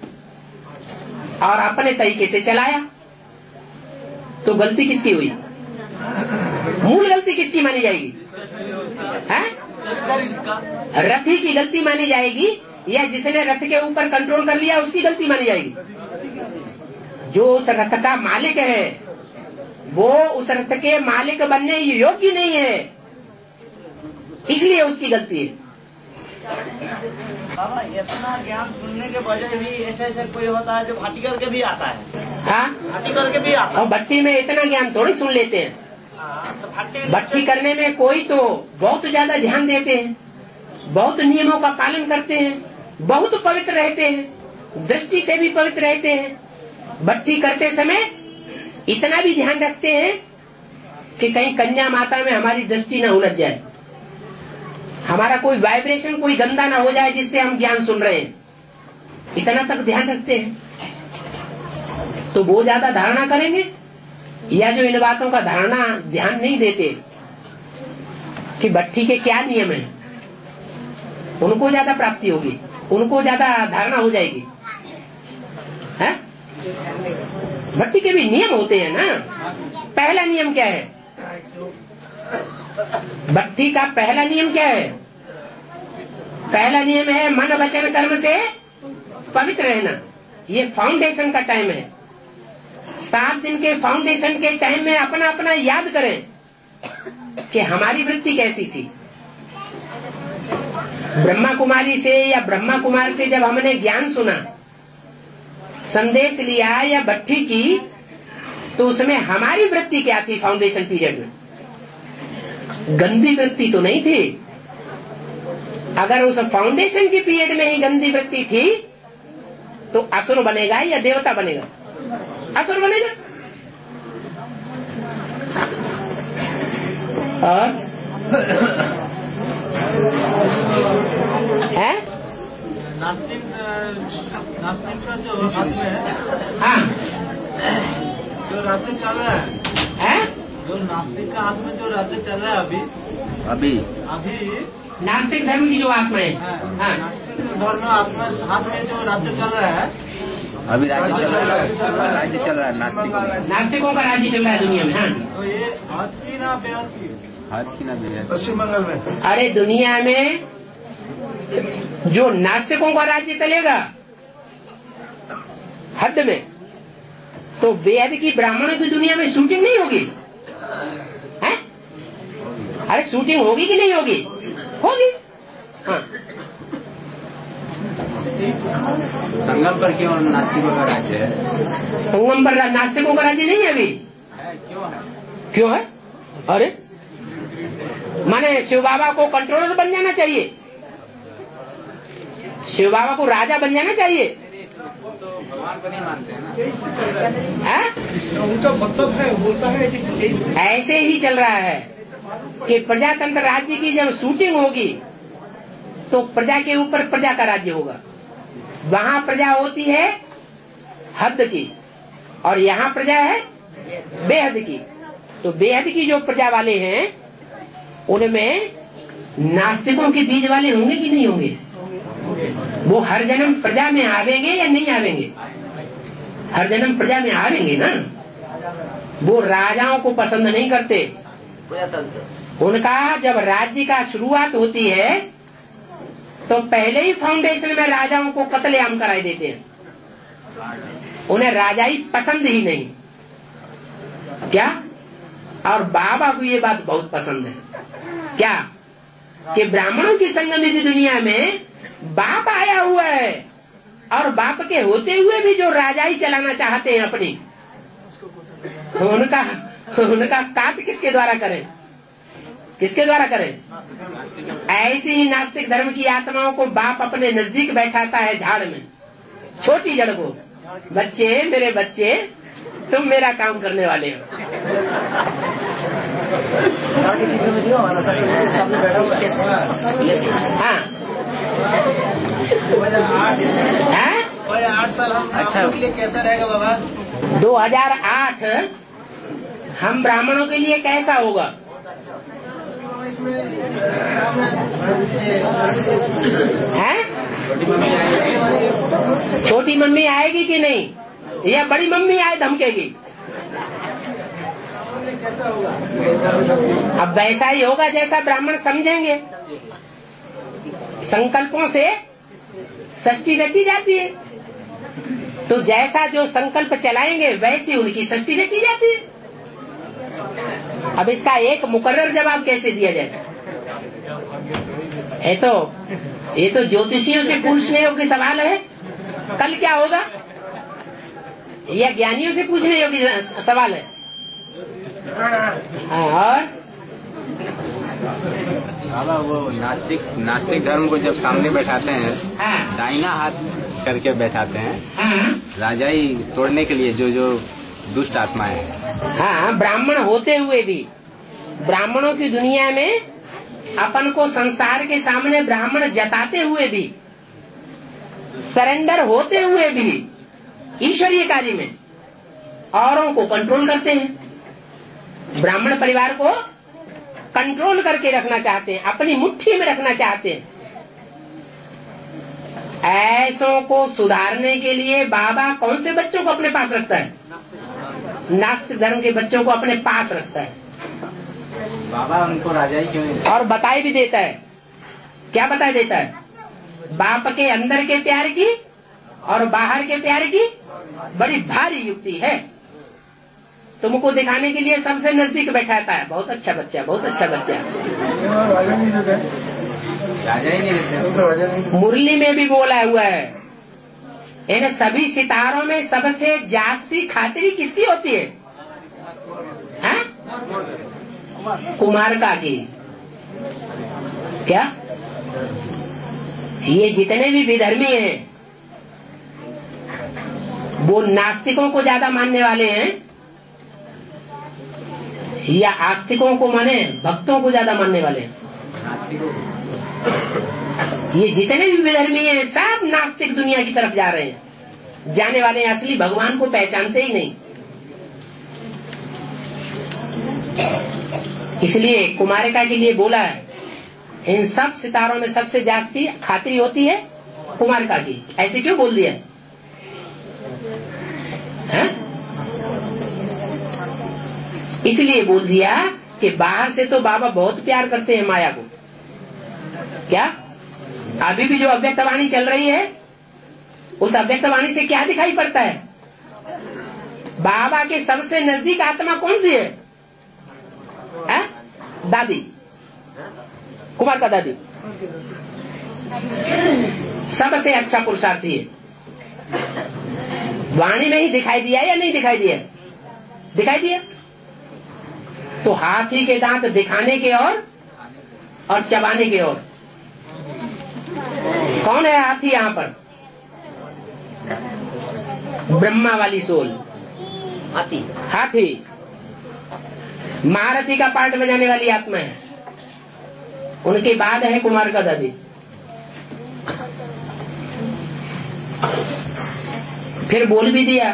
और अपने तरीके से चलाया, तो गलती किसकी हुई? मूल गलती किसकी मानी जाएगी? है? रथी की गलती मानी जाएगी या जिसने रथ के ऊपर कंट्रोल कर लिया उसकी गलती मानी जाएगी? जो उस रथ का मालिक है वो उस रथ के मालिक बनने योग्य नहीं है, इसलिए उसकी गलती है। बाबा, इतना ज्ञान सुनने के बजाय भी ऐसे ऐसे कोई होता है जो भाटी करके भी आता है। हाँ, भाटी करके भी आता है। और भट्टी में इतना ज्ञान थोड़ी सुन लेते हैं। तो भट्टी करने में कोई तो बहुत ज्यादा ध्यान देते हैं, बहुत नियमों का पालन करते हैं, बहुत पवित्र रहते हैं, दृष्टि से भी पवित्र रहते हैं। भट्टी करते समय इतना भी ध्यान रखते हैं कि कहीं कन्या माता में हमारी दृष्टि न उलझ जाए, हमारा कोई वाइब्रेशन कोई गंदा ना हो जाए जिससे हम ज्ञान सुन रहे हैं, इतना तक ध्यान रखते हैं। तो वो ज्यादा धारणा करेंगे या जो इन बातों का धारणा ध्यान नहीं देते कि भट्टी के क्या नियम है, उनको ज्यादा प्राप्ति होगी, उनको ज्यादा धारणा हो जाएगी। है? भट्टी के भी नियम होते हैं ना। पहला नियम क्या है? भक्ति का पहला नियम क्या है? पहला नियम है मन वचन कर्म से पवित्र रहना। ये फाउंडेशन का टाइम है। सात दिन के फाउंडेशन के टाइम में अपना अपना याद करें कि हमारी वृत्ति कैसी थी। ब्रह्मा कुमारी से या ब्रह्मा कुमार से जब हमने ज्ञान सुना, संदेश लिया या भट्टी की, तो उसमें हमारी वृत्ति क्या थी? फाउंडेशन पीरियड में गंदी वृत्ति तो नहीं थी। अगर उस फाउंडेशन की पीरियड में ही गंदी वृत्ति थी तो असुर बनेगा या देवता बनेगा? असुर बनेगा। और है नास्तिक नास्तिक का जो हाथ में है, हाँ, जो राज्य चल रहा है, है? जो नास्तिक का हाथ में जो राज्य चल रहा है अभी अभी अभी नास्तिक धर्म की जो आत्मा है, हाँ, नास्तिक धर्म आत्मा हाथ में जो राज्य चल रहा है, अभी राज्य चल रहा है, राज्य चल रहा है नास्तिक नास्तिकों का राज्य चल रहा है दुनिया में। हाँ, तो ये आज की ना बेहद की हाथ की ना बेहद पश्चिम बंगाल में। अरे दुनिया में जो नास्तिकों का राज्य चलेगा हद में, तो बेहद की ब्राह्मणों की दुनिया में शूटिंग नहीं होगी? है? अरे शूटिंग होगी कि नहीं होगी? होगी। हाँ, संगम पर क्यों नास्तिकों का राज्य है? संगम पर नास्तिकों का राज्य नहीं है अभी। क्यों है? क्यों है? अरे माने शिव बाबा को कंट्रोलर बन जाना चाहिए, शिव बाबा को राजा बन जाना चाहिए। तो भगवान को नहीं मानते हैं ना। है? उनका मतलब है, बोलता है ऐसे ही चल रहा है कि प्रजातंत्र राज्य की जब शूटिंग होगी तो प्रजा के ऊपर प्रजा का राज्य होगा। वहाँ प्रजा होती है हद की और यहाँ प्रजा है बेहद की। तो बेहद की जो प्रजा वाले हैं उनमें नास्तिकों के बीज वाले होंगे कि नहीं होंगे? वो हर जन्म प्रजा में आवेंगे या नहीं आवेंगे? हर जन्म प्रजा में आवेंगे ना। वो राजाओं को पसंद नहीं करते। उनका जब राज्य का शुरुआत होती है तो पहले ही फाउंडेशन में राजाओं को कत्लेआम कराई देते हैं। उन्हें राजाई पसंद ही नहीं। क्या? और बाबा को ये बात बहुत पसंद है। क्या? कि ब्राह्मणों की संगम की दुनिया में बाप आया हुआ है और बाप के होते हुए भी जो राजाई चलाना चाहते हैं अपनी, उनका उनका काट किसके द्वारा करें? किसके द्वारा करें? ऐसी ही नास्तिक धर्म की आत्माओं को बाप अपने नजदीक बैठाता है झाड़ में, छोटी जड़ को। बच्चे, मेरे बच्चे, तुम मेरा काम करने वाले हो। हाँ, आठ साल हम अच्छा के लिए कैसा रहेगा बाबा? दो हजार आठ हम ब्राह्मणों के लिए कैसा होगा? है? छोटी मम्मी आएगी कि नहीं, या बड़ी मम्मी आए धमकेगी? अब वैसा ही होगा जैसा ब्राह्मण समझेंगे। संकल्पों से सृष्टि रची जाती है, तो जैसा जो संकल्प चलाएंगे वैसी उनकी सृष्टि रची जाती है। अब इसका एक मुकर्रर जवाब कैसे दिया जाए? ये तो ये तो ज्योतिषियों से पूछने योग्य सवाल है, कल क्या होगा, यह ज्ञानियों से पूछने योग्य सवाल है। और बाबा वो नास्तिक नास्तिक धर्म को जब सामने बैठाते हैं, हाँ, दाहिना हाथ करके बैठाते हैं, हाँ, राजाई तोड़ने के लिए जो जो दुष्ट आत्माएं हैं। हाँ, ब्राह्मण होते हुए भी, ब्राह्मणों की दुनिया में अपन को संसार के सामने ब्राह्मण जताते हुए भी, सरेंडर होते हुए भी ईश्वरीय कार्य में औरों को कंट्रोल करते हैं। ब्राह्मण परिवार को कंट्रोल करके रखना चाहते हैं, अपनी मुट्ठी में रखना चाहते हैं। ऐसों को सुधारने के लिए बाबा कौन से बच्चों को अपने पास रखता है? नास्तिक धर्म के बच्चों को अपने पास रखता है। बाबा उनको राजाई क्यों नहीं? और बताई भी देता है। क्या बताई देता है? बाप के अंदर के प्यार की और बाहर के प्यार की बड़ी भारी युक्ति है। तुमको दिखाने के लिए सबसे नजदीक बैठाता है। बहुत अच्छा बच्चा, बहुत अच्छा बच्चा। राजा ही नहीं देते। मुरली में भी बोला हुआ है, इन सभी सितारों में सबसे जास्ती खातिरी किसकी होती है? हैं? कुमार का की। क्या? ये जितने भी विधर्मी हैं वो नास्तिकों को ज्यादा मानने वाले हैं या आस्तिकों को माने भक्तों को ज्यादा मानने वाले हैं? ये जितने भी विधर्मी हैं सब नास्तिक दुनिया की तरफ जा रहे हैं, जाने वाले हैं, असली भगवान को पहचानते ही नहीं। इसलिए कुमारिका के लिए बोला है, इन सब सितारों में सबसे जास्ती खातिरी होती है कुमारिका की। ऐसे क्यों बोल दिया है? इसलिए बोल दिया कि बाहर से तो बाबा बहुत प्यार करते हैं माया को। क्या? अभी भी जो अव्यक्तवाणी चल रही है, उस अव्यक्तवाणी से क्या दिखाई पड़ता है? बाबा के सबसे नजदीक आत्मा कौन सी है? है? दादी, कुमार का दादी सबसे अच्छा पुरुषार्थी है। वाणी में ही दिखाई दिया या नहीं दिखाई दिया? दिखाई दिया। तो हाथी के दांत दिखाने के और और चबाने के और कौन है हाथी यहाँ पर? ब्रह्मा वाली सोल हाथी। हाथी महारथी का पार्ट बजाने वाली आत्मा है। उनके बाद है कुमार का दादी। फिर बोल भी दिया,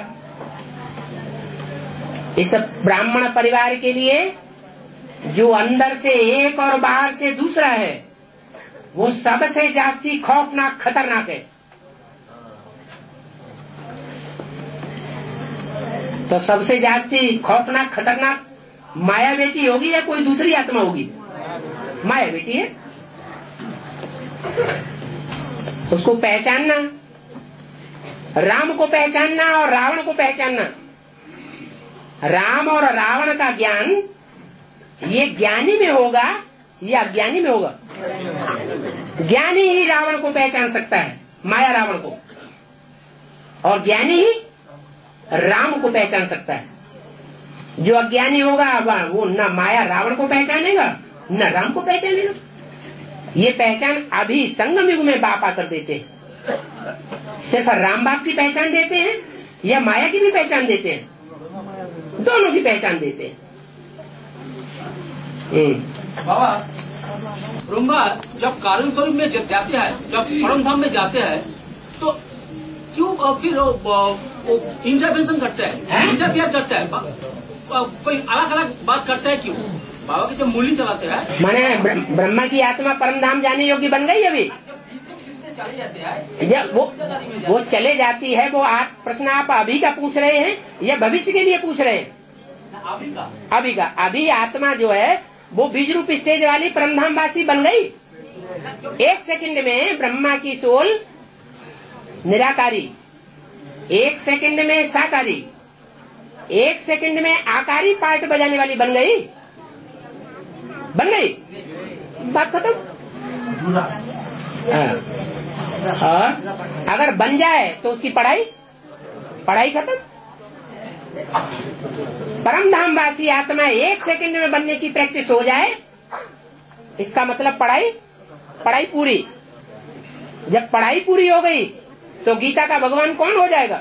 इस ब्राह्मण परिवार के लिए जो अंदर से एक और बाहर से दूसरा है, वो सबसे जास्ती खौफनाक खतरनाक है। तो सबसे जास्ती खौफनाक खतरनाक माया बेटी होगी या कोई दूसरी आत्मा होगी? माया बेटी है। उसको पहचानना, राम को पहचानना और रावण को पहचानना। राम और रावण का ज्ञान ये ज्ञानी में होगा या अज्ञानी में होगा? ज्ञानी ही रावण को पहचान सकता है, माया रावण को, और ज्ञानी ही राम को पहचान सकता है। जो अज्ञानी होगा वो न माया रावण को पहचानेगा न राम को पहचानेगा। ये पहचान अभी संगम युग में बाप आकर देते हैं। सिर्फ राम बाप की पहचान देते हैं या माया की भी पहचान देते हैं? दोनों की पहचान देते हैं। बाबा, ब्रह्मा जब कारण स्वरूप में जाते हैं, जब परम धाम में जाते हैं, तो क्यों फिर इंटरवेंशन करते हैं, इंटरफेयर करते हैं, कोई अलग अलग बात करता है क्यों? बाबा की जब मूली चलाते हैं, माने ब्रह्मा की आत्मा परम धाम जाने योग्य बन गई अभी चले जाते हैं, या वो वो चले जाती है। वो आप प्रश्न आप अभी का पूछ रहे हैं या भविष्य के लिए पूछ रहे हैं? अभी का अभी का। अभी आत्मा जो है वो बीज रूप स्टेज वाली परमधाम वासी बन गई। एक सेकंड में ब्रह्मा की सोल निराकारी, एक सेकंड में साकारी, एक सेकंड में आकारी पार्ट बजाने वाली बन गई। बन गई, बात खत्म। और अगर बन जाए तो उसकी पढ़ाई पढ़ाई खत्म। परमधाम वासी आत्मा एक सेकंड में बनने की प्रैक्टिस हो जाए, इसका मतलब पढ़ाई पढ़ाई पूरी। जब पढ़ाई पूरी हो गई तो गीता का भगवान कौन हो जाएगा?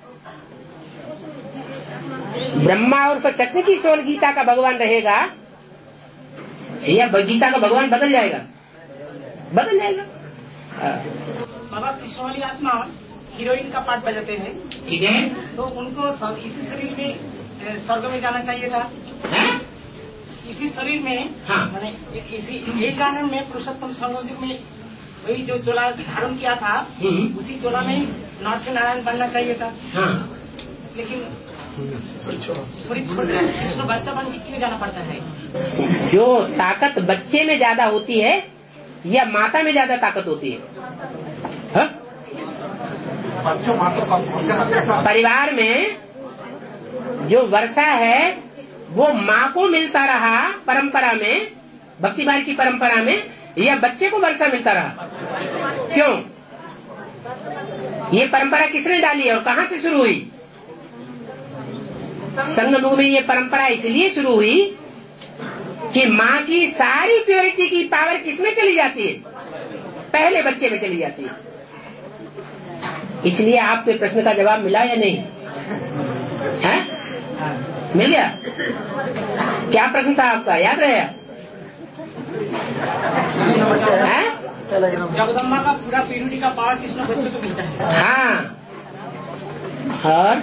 ब्रह्मा और कृष्ण की सोल गीता का भगवान रहेगा या गीता का भगवान बदल जाएगा? बदल जाएगा। बाबा, कृष्ण वाली आत्मा हीरोइन का पार्ट बजाते हैं, ठीक है, तो उनको सब इसी शरीर में स्वर्ग में जाना चाहिए था। है? इसी शरीर में, हाँ। मैंने इसी यही कारण में पुरुषोत्तम संयोग में वही जो चोला धारण किया था, उसी चोला में ही नरसिंह नारायण बनना चाहिए था। हाँ। लेकिन शरीर छोड़ कृष्ण बच्चा बन के क्यों जाना पड़ता है? जो ताकत बच्चे में ज्यादा होती है या माता में ज्यादा ताकत होती है? हा? परिवार में जो वर्षा है वो माँ को मिलता रहा परंपरा में, भक्ति मार्ग की परंपरा में, या बच्चे को वर्षा मिलता रहा? क्यों? ये परंपरा किसने डाली और कहाँ से शुरू हुई? संगम युग में ये परंपरा इसलिए शुरू हुई कि माँ की सारी प्योरिटी की पावर किसमें चली जाती है? पहले बच्चे में चली जाती है। इसलिए आपके प्रश्न का जवाब मिला या नहीं? है? मिल गया? क्या प्रश्न था आपका, याद रहे? जगदम्बा का पूरा प्योरिटी का पावर कृष्ण बच्चों को मिलता है। हाँ। और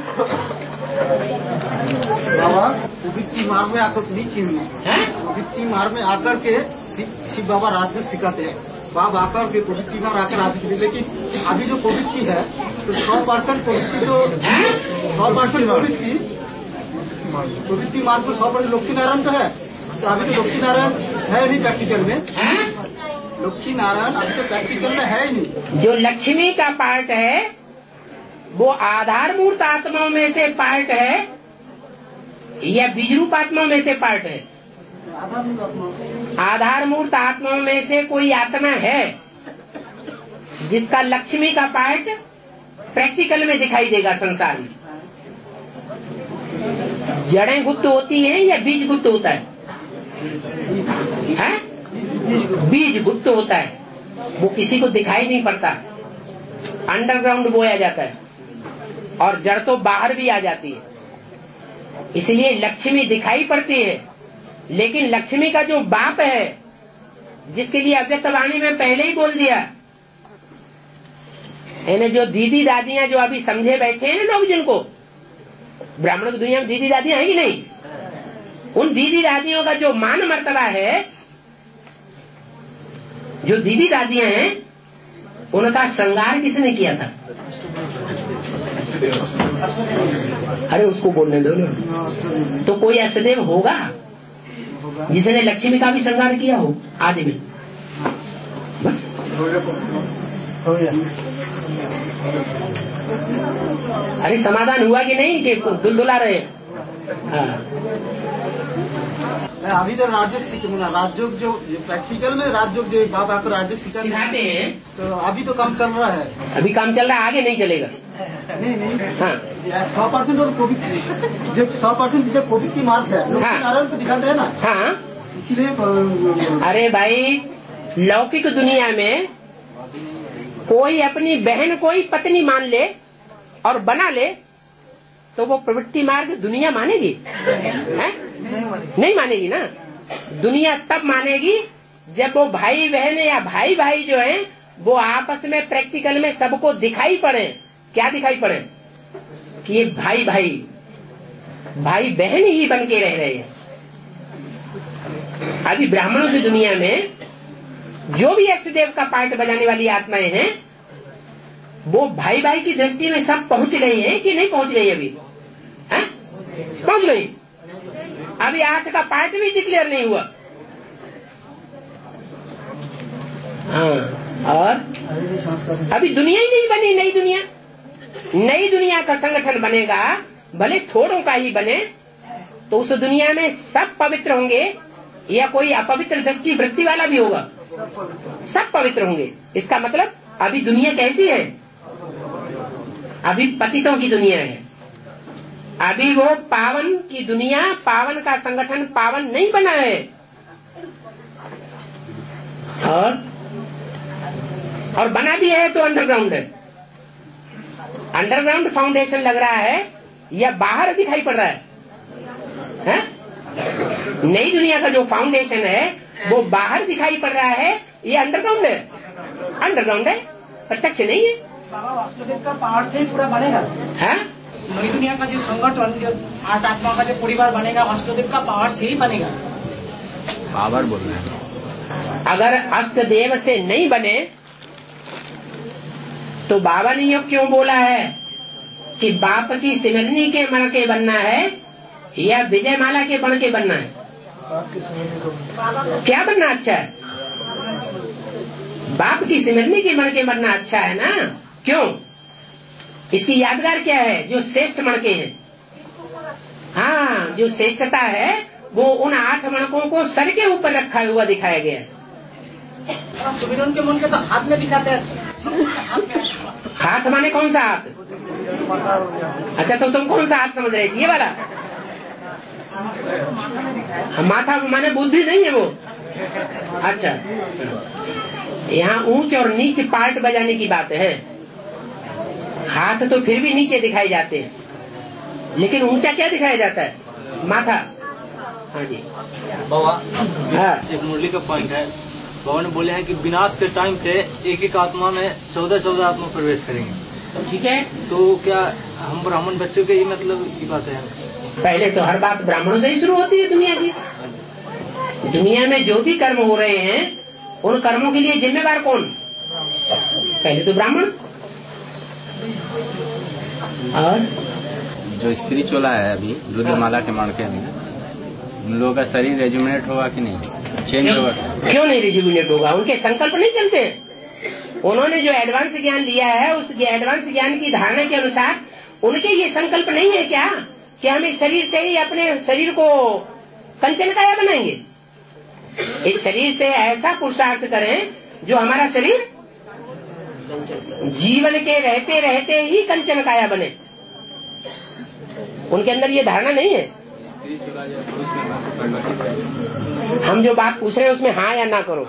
बाबा पवित्र मार्ग में आकर नहीं चिन्ह, पवित्र मार्ग में आकर के शिव बाबा राजनीति सिखाते हैं। बाप आकर के पवित्र मार्ग आकर राजनीति, लेकिन अभी जो पवित्र है तो सौ परसेंट पवित्र जो सौ परसेंट पवित्र पवित्र मार्ग में सौ परसेंट लक्ष्मी नारायण तो है, तो अभी तो लक्ष्मी नारायण है नहीं प्रैक्टिकल में। लक्ष्मी नारायण अभी तो प्रैक्टिकल में है ही नहीं। जो लक्ष्मी का पार्ट है वो आधार मूर्त आत्माओं में से पार्ट है या बीज रूप आत्माओं में से पार्ट है? आधार मूर्त आत्माओं में से कोई आत्मा है जिसका लक्ष्मी का पार्ट प्रैक्टिकल में दिखाई देगा संसार में? जड़ें गुप्त होती हैं या बीज गुप्त होता है? है? बीज गुप्त होता है, वो किसी को दिखाई नहीं पड़ता, अंडरग्राउंड बोया जाता है, और जड़ तो बाहर भी आ जाती है। इसलिए लक्ष्मी दिखाई पड़ती है, लेकिन लक्ष्मी का जो बाप है, जिसके लिए अव्यक्त वाणी में पहले ही बोल दिया, यानी जो दीदी दादियां जो अभी समझे बैठे हैं ना लोग, जिनको ब्राह्मणों की दुनिया में दीदी दादियां हैं कि नहीं, उन दीदी दादियों का जो मान मर्तबा है, जो दीदी दादियां हैं, उनका श्रृंगार किसने किया था? अरे उसको बोलने दो ना। तो कोई अष्टदेव होगा जिसने लक्ष्मी का भी श्रृंगार किया हो आदि में? बस अरे समाधान हुआ कि नहीं कि दुलदुला रहे? हाँ। अभी तो राजयोग सीख राजयोग जो प्रैक्टिकल में राजयोग जो बाबा को राजयोग सिखाते हैं, तो अभी तो काम चल रहा है। अभी काम चल रहा है, आगे नहीं चलेगा। नहीं नहीं हाँ सौ परसेंट और कोविड जब सौ परसेंट जब कोविड की मार्क है लोग आराम से दिखाते हैं ना। हाँ इसीलिए अरे भाई लौकिक दुनिया में कोई अपनी बहन कोई पत्नी मान ले और बना ले तो वो प्रवृत्ति मार्ग दुनिया मानेगी? है? नहीं मानेगी ना। दुनिया तब मानेगी जब वो भाई बहन या भाई भाई जो हैं वो आपस में प्रैक्टिकल में सबको दिखाई पड़े। क्या दिखाई पड़े? कि ये भाई भाई भाई बहन ही बन के रह रहे हैं। अभी ब्राह्मणों की दुनिया में जो भी अष्टदेव का पार्ट बजाने वाली आत्माएं हैं वो भाई भाई की दृष्टि में सब पहुंच गई हैं कि नहीं पहुंच गई? अभी है? पहुंच गई। अभी आठ का पार्ट भी डिक्लेयर नहीं हुआ। हाँ और अभी दुनिया ही नहीं बनी। नई दुनिया नई दुनिया का संगठन बनेगा, भले थोड़ों का ही बने, तो उस दुनिया में सब पवित्र होंगे या कोई अपवित्र दृष्टि वृत्ति वाला भी होगा? सब पवित्र होंगे। इसका मतलब अभी दुनिया कैसी है? अभी पतितों की दुनिया है। अभी वो पावन की दुनिया, पावन का संगठन पावन नहीं बना है। और और बना भी है तो अंडरग्राउंड है। अंडरग्राउंड फाउंडेशन लग रहा है या बाहर दिखाई पड़ रहा है? है? नई दुनिया का जो फाउंडेशन है वो बाहर दिखाई पड़ रहा है, ये अंडरग्राउंड है। अंडरग्राउंड है, प्रत्यक्ष नहीं है। बाबा वास्तुदेव का पावर से ही पूरा बनेगा। है? नई दुनिया का जो संगठन, जो आठ आत्मा का जो परिवार बनेगा, अष्टदेव का पावर से ही बनेगा। पावर बोल रहे हैं। अगर अष्टदेव से नहीं बने तो बाबा ने ये क्यों बोला है कि बाप की सिमरनी के मण के बनना है या विजयमाला के बण के बनना है? क्या बनना अच्छा है? बाप की सिमरनी के मण के बनना अच्छा है ना। क्यों? इसकी यादगार क्या है? जो श्रेष्ठ मणके हैं। हाँ, जो श्रेष्ठता है वो उन आठ मणकों को सर के ऊपर रखा हुआ दिखाया गया है। सुमिरन के मन के तो हाथ में दिखाते हैं। हाथ माने कौन सा हाथ? अच्छा तो तुम कौन सा हाथ समझ रहे थे? ये वाला माथा माने बुद्धि नहीं है वो। अच्छा, यहाँ ऊंच और नीच पार्ट बजाने की बात है। हाथ तो फिर भी नीचे दिखाए जाते हैं, लेकिन ऊंचा क्या दिखाया जाता है? माथा। हाँ जी बाबा, हाँ। एक मुरली का पॉइंट है। बाबा ने बोले हैं कि विनाश के टाइम पे एक एक आत्मा में चौदह चौदह आत्मा प्रवेश करेंगे। ठीक है, तो क्या हम ब्राह्मण बच्चों के ही मतलब की बात है? पहले तो हर बात ब्राह्मणों से ही शुरू होती है। दुनिया की दुनिया में जो भी कर्म हो रहे हैं उन कर्मों के लिए जिम्मेवार कौन? पहले तो ब्राह्मण। और जो स्त्री चोला है अभी रुद्रमाला के मणके में, उन लोगों का शरीर रेजुमिनेट होगा कि नहीं? चेंज होगा? क्यों नहीं रेजुमिनेट होगा? उनके संकल्प नहीं चलते। उन्होंने जो एडवांस ज्ञान लिया है उस एडवांस ज्ञान की धारणा के अनुसार उनके ये संकल्प नहीं है क्या कि हम इस शरीर से ही अपने शरीर को कंचन काया बनाएंगे? इस शरीर से ऐसा पुरुषार्थ करें जो हमारा शरीर जीवन के रहते रहते ही कंचन काया बने। उनके अंदर ये धारणा नहीं है। हम जो बात पूछ रहे हैं उसमें हाँ या ना करो।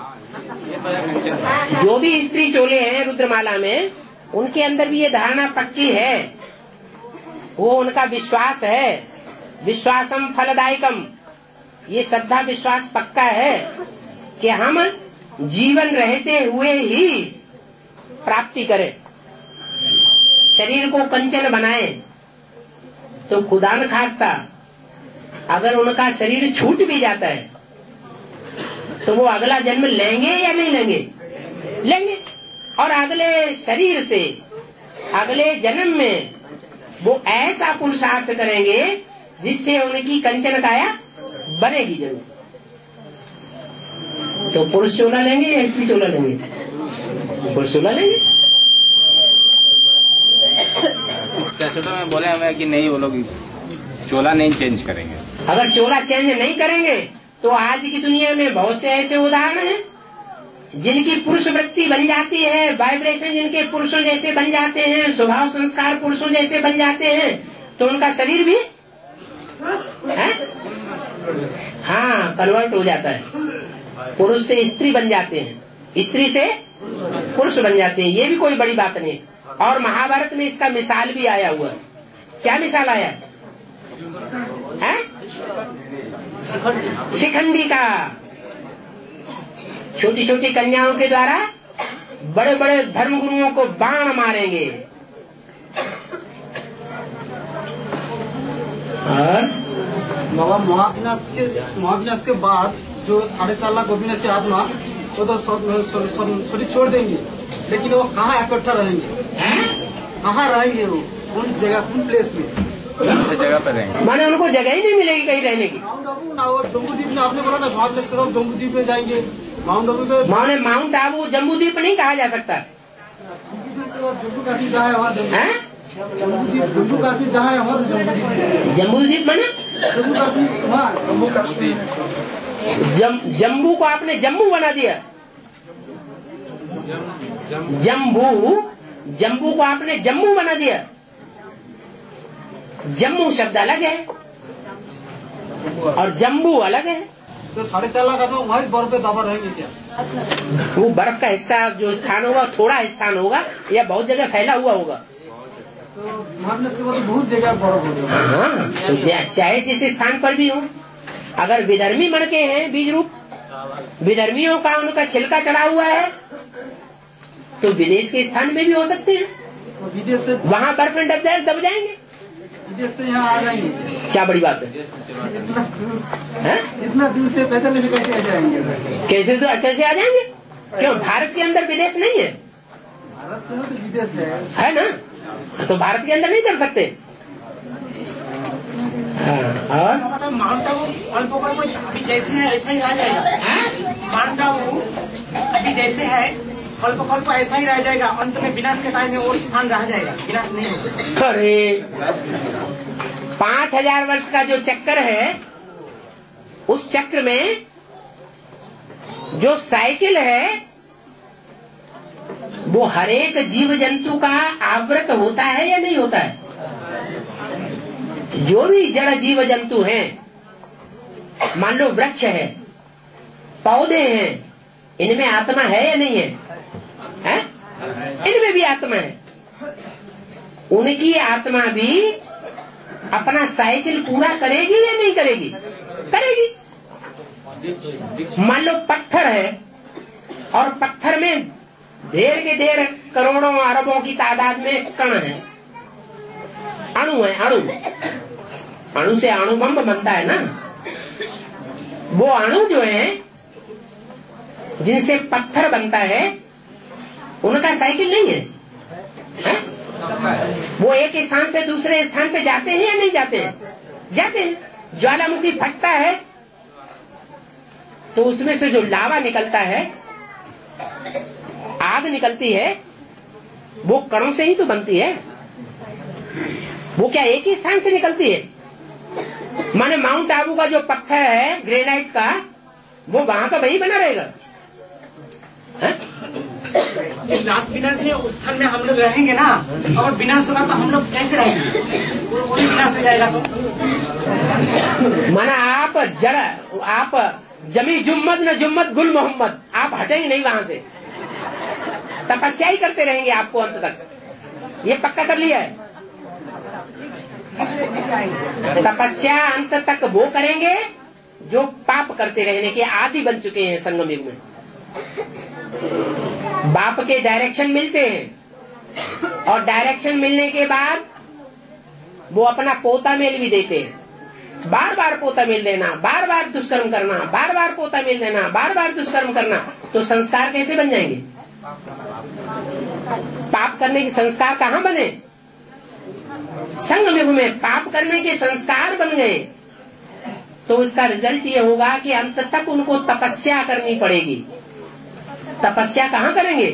जो भी स्त्री चोले हैं रुद्रमाला में, उनके अंदर भी ये धारणा पक्की है। वो उनका विश्वास है। विश्वासम फलदायकम, ये श्रद्धा विश्वास पक्का है कि हम जीवन रहते हुए ही प्राप्ति करें, शरीर को कंचन बनाएं। तो खुदा न खास्ता अगर उनका शरीर छूट भी जाता है तो वो अगला जन्म लेंगे या नहीं लेंगे? लेंगे। और अगले शरीर से अगले जन्म में वो ऐसा पुरुषार्थ करेंगे जिससे उनकी कंचन काया बनेगी जरूर। तो पुरुष चोला लेंगे या स्त्री चोला लेंगे? पुरुष चोला लेंगे। कैसेटों में बोले हमें कि नहीं, वो लोग चोला नहीं चेंज करेंगे। अगर चोला चेंज नहीं करेंगे तो आज की दुनिया में बहुत से ऐसे उदाहरण हैं जिनकी पुरुष वृत्ति बन जाती है, वाइब्रेशन जिनके पुरुषों जैसे बन जाते हैं, स्वभाव संस्कार पुरुषों जैसे बन जाते हैं, तो उनका शरीर भी है? हाँ, कन्वर्ट हो जाता है। पुरुष से स्त्री बन जाते हैं, स्त्री से पुरुष बन जाते हैं। ये भी कोई बड़ी बात नहीं। और महाभारत में इसका मिसाल भी आया हुआ है। क्या मिसाल आया है? शिखंडी का। छोटी छोटी कन्याओं के द्वारा बड़े बड़े धर्मगुरुओं को बाण मारेंगे। और बाबा महाविनाश के महाविनाश के बाद जो साढ़े चार लाख अविनाशी आत्मा वो तो शरीर छोड़ देंगे, लेकिन वो कहाँ इकट्ठा रहेंगे? कहाँ रहेंगे वो? कौन जगह, कौन प्लेस में? कौन सी जगह पर रहेंगे? माने उनको जगह ही नहीं मिलेगी कहीं रहने की। माउंट आबू ना, वो जम्बू द्वीप में आपने बोला ना, महाविनाश के बाद जम्बू द्वीप में जाएंगे। माउंट आबू पे माने माउंट आबू जम्बू द्वीप नहीं कहा जा सकता। जम्मू काश्मीर जहाँ है वहाँ जम्मू काश्मीर जहाँ है वहाँ जम्मू जम्बू द्वीप माने जम्मू काश्मीर वहाँ जम्मू कश्मीर। जम, जम्बू को आपने जम्मू बना दिया। जम्बू जम्बू को आपने जम्मू बना दिया। जम्मू शब्द अलग है और जम्बू अलग है। तो साढ़े चार लाख आदमी वहाँ बर्फ पे दबा रहेंगे क्या? वो बर्फ का हिस्सा जो स्थान होगा थोड़ा स्थान होगा या बहुत जगह फैला हुआ होगा। तो महाविनाश के बाद बहुत जगह बर्फ होगा। हाँ, तो चाहे जिस स्थान पर भी हो। अगर विधर्मी मणके हैं बीज रूप, विधर्मियों का उनका छिलका चढ़ा हुआ है, तो विदेश के स्थान में भी हो सकते हैं। तो विदेश से वहाँ बर्फ में दब जाए दब जाएंगे। विदेश से यहाँ आ जाएंगे। क्या बड़ी बात है? है? इतना दूर से पैदल से कैसे आ जाएंगे? कैसे तो कैसे आ जाएंगे? क्यों, भारत के अंदर विदेश नहीं है? भारत में तो विदेश है, है ना? तो भारत के अंदर नहीं चल सकते। हाँ, और माउंट आबू अल्प अभी जैसे है ऐसा ही रह जाएगा। माउंट आबू अभी जैसे है कल्प कल्प ऐसा ही रह जाएगा। अंत में विनाश के टाइम में और स्थान रह जाएगा, विनाश नहीं होगा। अरे पांच हजार वर्ष का जो चक्कर है, उस चक्र में जो साइकिल है वो हरेक जीव जंतु का आवृत होता है या नहीं होता है? जो भी जड़ जीव जंतु हैं, मान लो वृक्ष है, पौधे हैं, इनमें आत्मा है या नहीं है? है? इनमें भी आत्मा है। उनकी आत्मा भी अपना साइकिल पूरा करेगी या नहीं करेगी? करेगी। मान लो पत्थर है और पत्थर में ढेर के ढेर करोड़ों अरबों की तादाद में कण है, अणु है। अणु अणु से अणुबम बनता है ना। वो अणु जो है जिनसे पत्थर बनता है, उनका साइकिल नहीं है, है? वो एक स्थान से दूसरे स्थान पे जाते हैं या नहीं जाते हैं? जाते हैं। ज्वालामुखी फटता है तो उसमें से जो लावा निकलता है, आग निकलती है, वो कणों से ही तो बनती है। वो क्या एक ही स्थान से निकलती है? माने माउंट आबू का जो पत्थर है ग्रेनाइट का, वो वहां का वही बना रहेगा। लास्ट विनाश में उस स्थान में हम लोग रहेंगे ना, और विनाश होगा तो हम लोग कैसे रहेंगे? वो विनाश हो जाएगा। तो माना आप जरा आप जमी जुम्मद न जुम्मद गुल मोहम्मद, आप हटे ही नहीं वहां से, तपस्या ही करते रहेंगे आपको अंत तक। ये पक्का कर लिया है। तपस्या अंत तक वो करेंगे जो पाप करते रहने के आदि बन चुके हैं संगम युग में। बाप के डायरेक्शन मिलते हैं और डायरेक्शन मिलने के बाद वो अपना पोता मेल भी देते हैं। बार बार पोता मेल देना, बार बार दुष्कर्म करना, बार बार पोता मेल देना, बार बार दुष्कर्म करना, तो संस्कार कैसे बन जाएंगे? पाप करने के संस्कार कहाँ बने? संगम युग में पाप करने के संस्कार बन गए तो उसका रिजल्ट ये होगा कि अंत तक उनको तपस्या करनी पड़ेगी। तपस्या कहाँ करेंगे?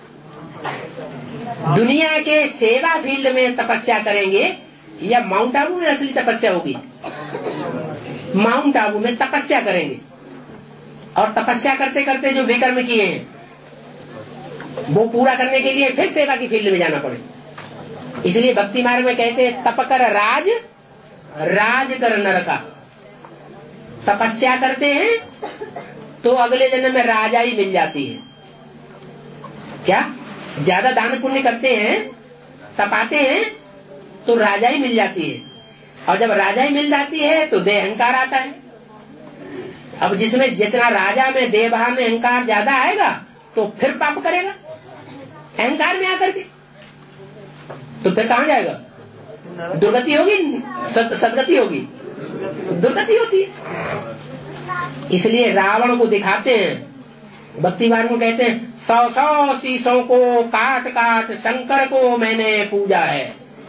दुनिया के सेवा फील्ड में तपस्या करेंगे या माउंट आबू में असली तपस्या होगी? माउंट आबू में तपस्या करेंगे और तपस्या करते करते जो विकर्म किए हैं वो पूरा करने के लिए फिर सेवा की फील्ड में जाना पड़े। इसलिए भक्ति मार्ग में कहते हैं तप कर राज, राज कर नरका। तपस्या करते हैं तो अगले जन्म में राजाई मिल जाती है। क्या? ज्यादा दान पुण्य करते हैं, तपाते हैं तो राजाई मिल जाती है, और जब राजाई मिल जाती है तो देह अहंकार आता है। अब जिसमें जितना राजा में देह भाव में अहंकार ज्यादा आएगा तो फिर पाप करेगा अहंकार में आकर के, तो फिर कहाँ जाएगा? दुर्गति होगी, सद, सदगति होगी, दुर्गति होती है। इसलिए रावण को दिखाते हैं, भक्ति मार्ग में कहते हैं सौ सौ शीशों को काट काट शंकर को मैंने पूजा है।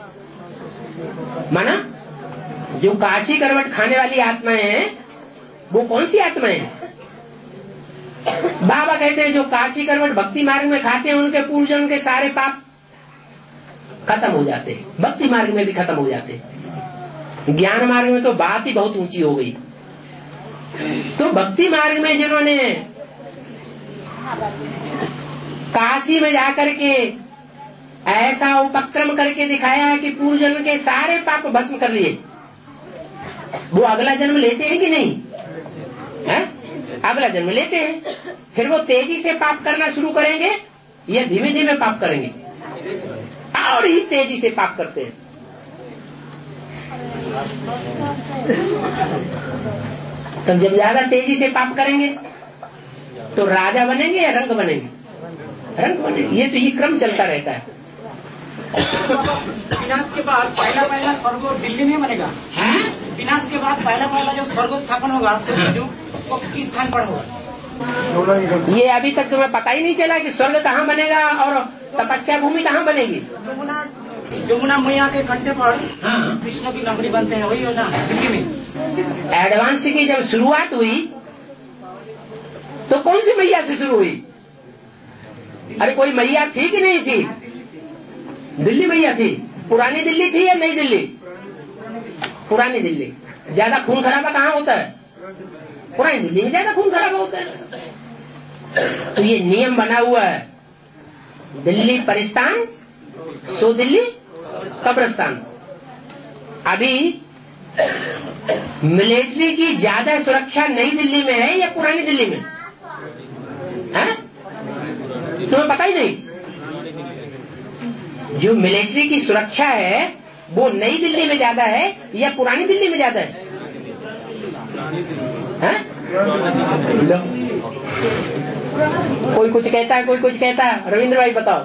माना जो काशी करवट खाने वाली आत्माएं हैं वो कौन सी आत्माएं हैं? बाबा कहते हैं जो काशी करवट भक्ति मार्ग में खाते हैं उनके पूर्वजन्म के सारे पाप खत्म हो जाते हैं, भक्ति मार्ग में भी खत्म हो जाते हैं। ज्ञान मार्ग में तो बात ही बहुत ऊंची हो गई। तो भक्ति मार्ग में जिन्होंने काशी में जाकर के ऐसा उपक्रम करके दिखाया है कि पूर्वजन्म के सारे पाप भस्म कर लिए, वो अगला जन्म लेते हैं कि नहीं? है? अगला जन्म लेते हैं, फिर वो तेजी से पाप करना शुरू करेंगे या धीमे धीमे पाप करेंगे? और ही तेजी से पाप करते हैं। तो जब ज्यादा तेजी से पाप करेंगे तो राजा बनेंगे या रंग बनेंगे? रंग बनेंगे। ये तो ये क्रम चलता रहता है। विनाश के बाद पहला पहला स्वर्ग दिल्ली में बनेगा। विनाश के बाद पहला पहला जो स्वर्ग स्थापन होगा वो किस स्थान पर होगा? ये अभी तक तुम्हें पता ही नहीं चला कि स्वर्ग कहाँ बनेगा और तपस्या भूमि कहाँ बनेगी। यमुना मैया के कंठे पर कृष्ण की नगरी बनते हैं, वही हो ना दिल्ली में। एडवांस की जब शुरुआत हुई तो कौन सी मैया से शुरू हुई? अरे कोई मैया थी कि नहीं थी? दिल्ली मैया थी। पुरानी दिल्ली थी या नई दिल्ली? पुरानी दिल्ली। ज्यादा खून खराबा कहाँ होता है? पुरानी दिल्ली में ज्यादा खून खराबा होता है। तो ये नियम बना हुआ है, दिल्ली परिस्तान सो दिल्ली कब्रिस्तान। अभी मिलिट्री की ज्यादा सुरक्षा नई दिल्ली में है या पुरानी दिल्ली में है? तुम्हें पता ही नहीं। जो मिलिट्री की सुरक्षा है वो नई दिल्ली में ज्यादा है या पुरानी दिल्ली में ज्यादा है? हैं? कोई कुछ कहता है, कोई कुछ कहता है। रविंद्र भाई बताओ।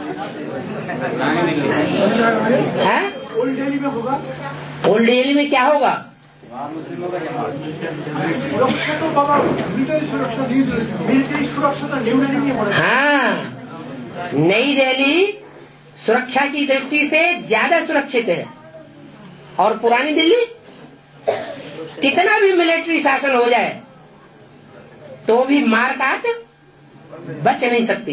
हैं? ओल्ड दिल्ली में होगा। ओल्ड दिल्ली में क्या होगा? सुरक्षा तो बाबा मिलिट्री सुरक्षा, मिलिट्री सुरक्षा तो न्यू दिल्ली में होगा। हाँ, नई दिल्ली सुरक्षा की दृष्टि से ज्यादा सुरक्षित है और पुरानी दिल्ली कितना भी मिलिट्री शासन हो जाए तो भी मार काट बच नहीं सकती।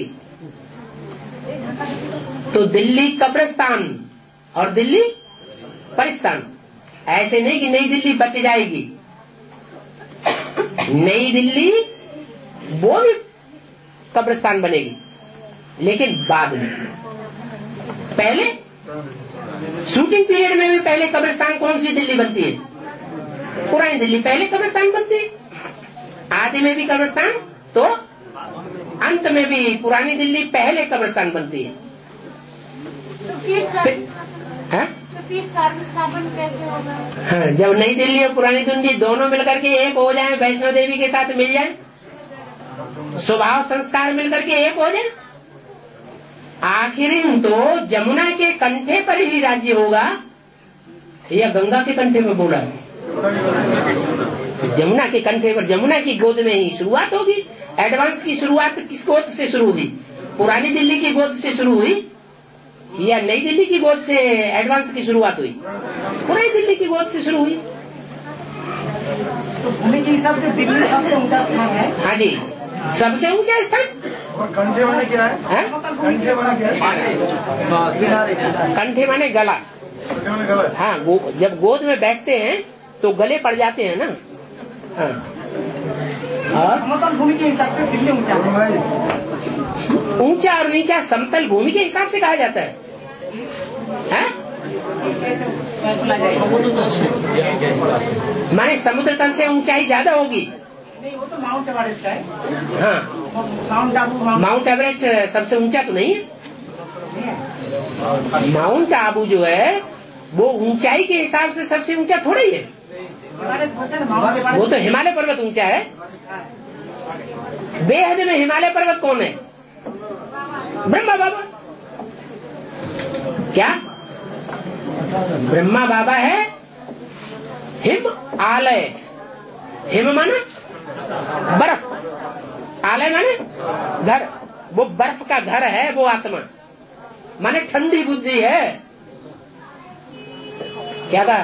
तो दिल्ली कब्रिस्तान और दिल्ली परिस्तान। ऐसे नहीं कि नई दिल्ली बच जाएगी। नई दिल्ली वो भी कब्रिस्तान बनेगी, लेकिन बाद में। पहले शूटिंग पीरियड में भी पहले कब्रिस्तान कौन सी दिल्ली बनती है? पुरानी दिल्ली पहले कब्रिस्तान बनती है। आदि में भी कब्रिस्तान तो अंत में भी पुरानी दिल्ली पहले कब्रिस्तान बनती है। तो फिर सर्व तो फिर सर्व स्थापन कैसे होगा? हाँ, जब नई दिल्ली और पुरानी दिल्ली दोनों मिलकर के एक हो जाए, वैष्णो देवी के साथ मिल जाए, स्वभाव संस्कार मिलकर के एक हो जाए, आखिर तो जमुना के कंठे पर ही राज्य होगा या गंगा के कंठे में बोला? जमुना के कंठे पर, जमुना की गोद में ही शुरुआत होगी। एडवांस की शुरुआत किस गोद से शुरू हुई? पुरानी दिल्ली की गोद से शुरू हुई या नई दिल्ली की गोद से एडवांस की शुरुआत हुई? पुरानी दिल्ली की गोद से शुरू हुई। तो भूमि के हिसाब से दिल्ली सबसे ऊंचा स्थान है। हाँ जी, सबसे ऊंचा स्थान। कंठे माने क्या है? कंठे माने क्या है? कंठे माने गला। हाँ, गो, जब गोद में बैठते हैं तो गले पड़ जाते हैं ना। हाँ। और समतल भूमि के हिसाब से दिल्ली ऊंचा है। ऊंचा और नीचा समतल भूमि के हिसाब से कहा जाता है, है? माने समुद्र तल से ऊंचाई ज्यादा होगी। नहीं, वो तो माउंट एवरेस्ट है। हाँ, माउंट आबू। माउंट एवरेस्ट सबसे ऊंचा तो नहीं है। माउंट आबू जो है वो ऊंचाई के हिसाब से सबसे ऊंचा थोड़ा ही है। वो तो हिमालय पर्वत ऊंचा है। बेहद में हिमालय पर्वत कौन है? ब्रह्मा बाबा। क्या ब्रह्मा बाबा है? हिम आलय। हिम माने बर्फ, आलय माने घर। वो बर्फ का घर है वो आत्मा, माने ठंडी बुद्धि है। क्या था?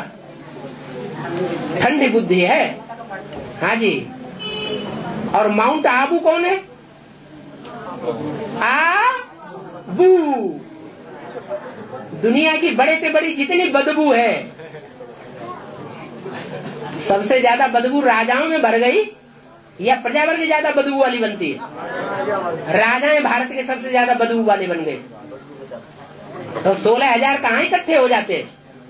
ठंडी बुद्धि है। हाँ जी। और माउंट आबू कौन है? आबू। दुनिया की बड़े से बड़ी जितनी बदबू है, सबसे ज्यादा बदबू राजाओं में भर गई या प्रजावर्ग ज्यादा बदबू वाली बनती है? राजाएं भारत के सबसे ज्यादा बदबू वाले बन गए। तो सोलह हजार कहाँ इकट्ठे हो जाते?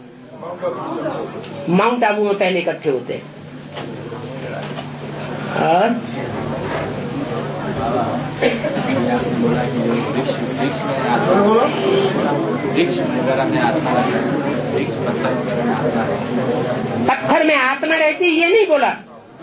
माउंट आबू में पहले इकट्ठे होते। और पत्थर में आत्मा रहती, ये नहीं बोला।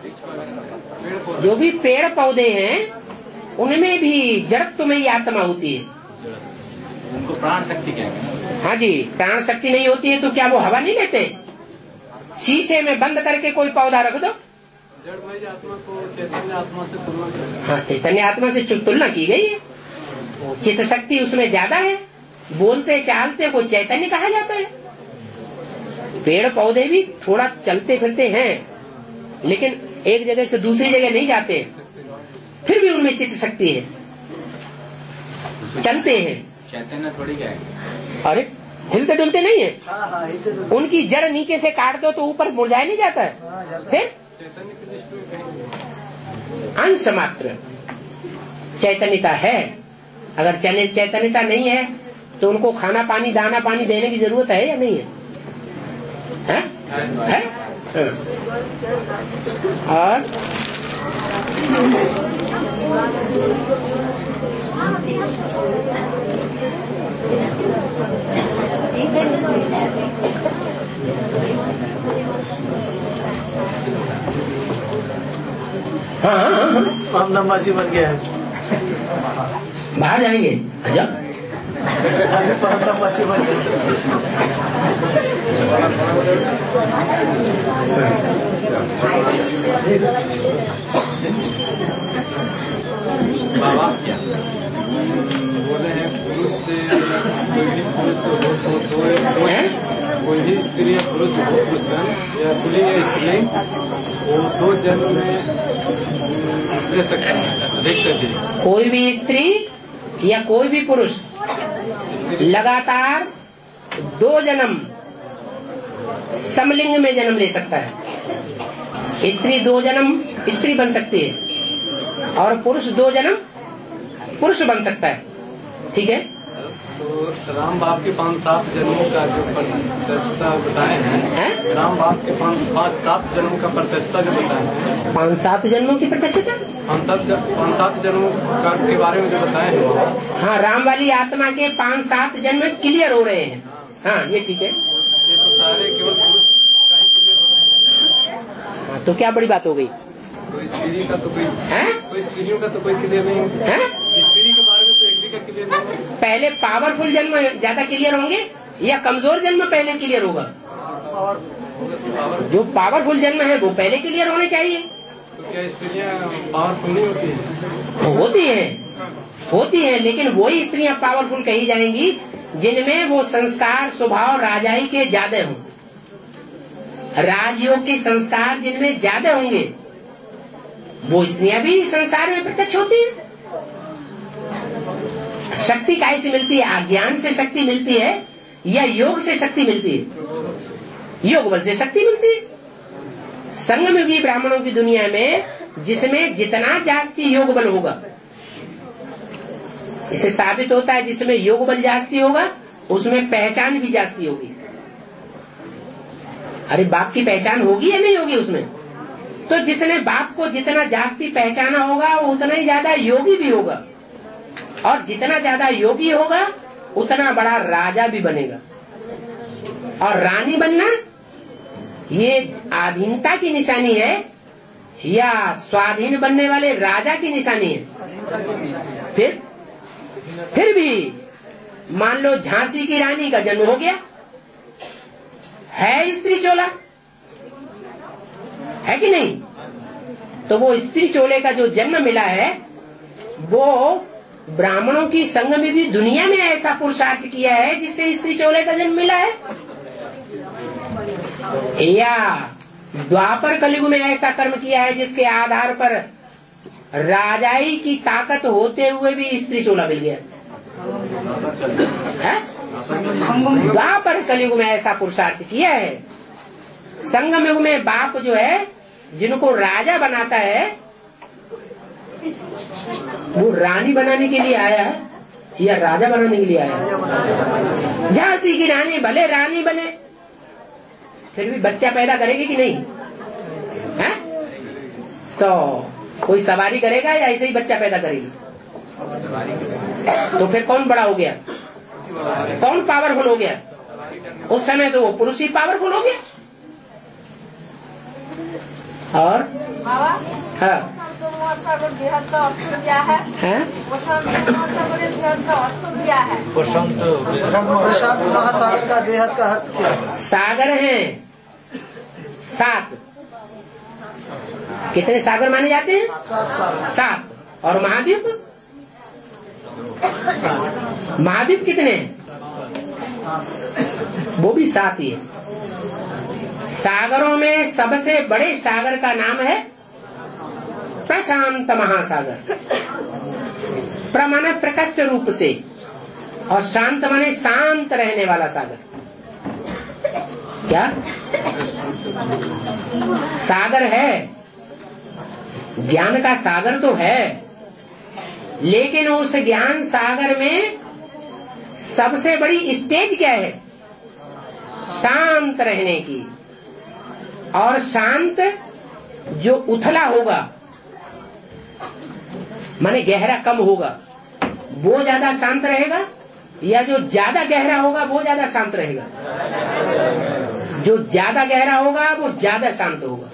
जो भी पेड़ पौधे हैं उनमें भी जड़त्व में ही आत्मा होती है। उनको प्राण शक्ति क्या है? हाँ जी, प्राण शक्ति नहीं होती है तो क्या वो हवा नहीं लेते? शीशे में बंद करके कोई पौधा रख दो। जड़मयी आत्मा को चैतन्य आत्मा से तुलना, हाँ, चैतन्य आत्मा से तुलना की गई है। चित्त शक्ति उसमें ज्यादा है। बोलते चालते को चैतन्य कहा जाता है। पेड़ पौधे भी थोड़ा चलते फिरते हैं, लेकिन एक जगह से दूसरी जगह नहीं जाते, फिर भी उनमें चित्त शक्ति है, चलते हैं। चैतन्य थोड़ी क्या है? अरे हिलते डुलते नहीं है। उनकी जड़ नीचे से काट दो तो ऊपर मुरझाया नहीं जाता है। फिर अंश मात्र चैतन्यता है। अगर चैतन्यता नहीं है तो उनको खाना पानी दाना पानी देने की जरूरत है या नहीं है? है? है? है? और हाँ हाँ हाँ हम नमाजी बन गया है। बाहर जाएंगे। अच्छा, नमाजी बन गया। बाबा बोले हैं पुरुष से कोई भी पुरुष हो तो कोई भी स्त्री या पुरुष हो, पुरुष या पुलिंग या स्त्रीलिंग, वो दो जन्म में ले सकते हैं, देख सकते हैं। कोई भी स्त्री या कोई भी पुरुष लगातार दो जन्म समलिंग में जन्म ले सकता है। स्त्री दो जन्म स्त्री बन सकती है और पुरुष दो जन्म पुरुष बन सकता है। ठीक है। तो राम बाप के पांच सात जन्मों का जो प्रत्यक्षता बताए हैं, राम बाप के पांच सात जन्मों का प्रत्यक्षता जो बताए हैं, पांच सात जन्मों की प्रत्यक्षता, पांच सात जन्मों का के बारे में जो बताए हैं। हाँ, राम वाली आत्मा के पांच सात जन्म क्लियर हो रहे हैं। हाँ, ये ठीक है। ये तो सारे केवल पुरुष का ही क्लियर हो रहे हैं। हाँ, तो क्या बड़ी बात हो गई? कोई स्त्री का तो कोई है? कोई स्त्रियों का तो कोई क्लियर नहीं है। स्त्री के बारे में तो एक भी का क्लियर नहीं है। पहले पावरफुल जन्म ज्यादा क्लियर होंगे या कमजोर जन्म पहले क्लियर होगा? और जो पावरफुल जन्म है वो पहले क्लियर होने चाहिए। तो क्या स्त्रियाँ पावरफुल नहीं होती है? तो होती है, होती है, लेकिन वही स्त्रियां पावरफुल कही जाएंगी जिनमें वो संस्कार स्वभाव राजाई के ज्यादा हों, राजयोग के संस्कार जिनमें ज्यादा होंगे वो स्त्रियां भी संसार में प्रत्यक्ष होती है। शक्ति काहे से मिलती है? अज्ञान से शक्ति मिलती है या योग से शक्ति मिलती है? योग बल से शक्ति मिलती है। संगमयुगी ब्राह्मणों की दुनिया में जिसमें जितना जास्ती योग बल होगा, इसे साबित होता है जिसमें योग बल जास्ती होगा उसमें पहचान भी जास्ती होगी। अरे बाप की पहचान होगी या नहीं होगी उसमें? तो जिसने बाप को जितना जास्ती पहचाना होगा वो उतना ही ज्यादा योगी भी होगा, और जितना ज्यादा योगी होगा उतना बड़ा राजा भी बनेगा। और रानी बनना ये आधीनता की निशानी है या स्वाधीन बनने वाले राजा की निशानी है? फिर फिर भी मान लो झांसी की रानी का जन्म हो गया, है स्त्री चोला, है कि नहीं? तो वो स्त्री चोले का जो जन्म मिला है वो ब्राह्मणों की संगमयुगी दुनिया में ऐसा पुरुषार्थ किया है जिससे स्त्री चोले का जन्म मिला है, या द्वापर कलयुग में ऐसा कर्म किया है जिसके आधार पर राजाई की ताकत होते हुए भी स्त्री चोला मिल गया है? द्वापर कलयुग में ऐसा पुरुषार्थ किया है। संगम युग में बाप जो है जिनको राजा बनाता है वो रानी बनाने के लिए आया है या राजा बनाने के लिए आया है? झांसी की रानी भले रानी बने फिर भी बच्चा पैदा करेगी कि नहीं है? तो कोई सवारी करेगा या ऐसे ही बच्चा पैदा करेगी? तो फिर कौन बड़ा हो गया, कौन पावरफुल हो गया? उस समय तो वो पुरुष ही पावरफुल हो गया। और हाँ क्या है? प्रशांत महासागर का बेहद का अर्थ क्या है? सागर है सात। कितने सागर माने जाते हैं? सात। और महाद्वीप, महाद्वीप कितने? वो भी सात ही है। सागरों में सबसे बड़े सागर का नाम है प्रशांत महासागर। प्र माने प्रकष्ट रूप से और शांत माने शांत रहने वाला सागर। क्या सागर है? ज्ञान का सागर तो है, लेकिन उस ज्ञान सागर में सबसे बड़ी स्टेज क्या है? शांत रहने की। और शांत जो उथला होगा माने गहरा कम होगा वो ज्यादा शांत रहेगा, या जो ज्यादा गहरा होगा वो ज्यादा शांत रहेगा? जो ज्यादा गहरा होगा वो ज्यादा शांत होगा।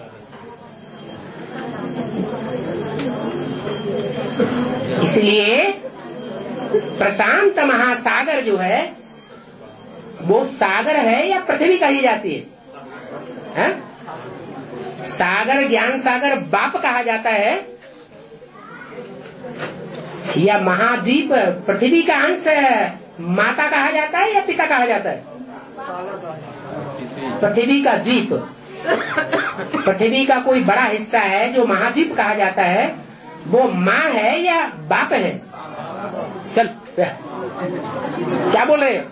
इसलिए प्रशांत महासागर जो है वो सागर है या पृथ्वी कही जाती है, है? सागर ज्ञान सागर बाप कहा जाता है या महाद्वीप पृथ्वी का अंश माता कहा जाता है या पिता कहा जाता है? पृथ्वी का द्वीप, पृथ्वी का कोई बड़ा हिस्सा है जो महाद्वीप कहा जाता है, वो माँ है या बाप है? चल क्या बोल रहे हो?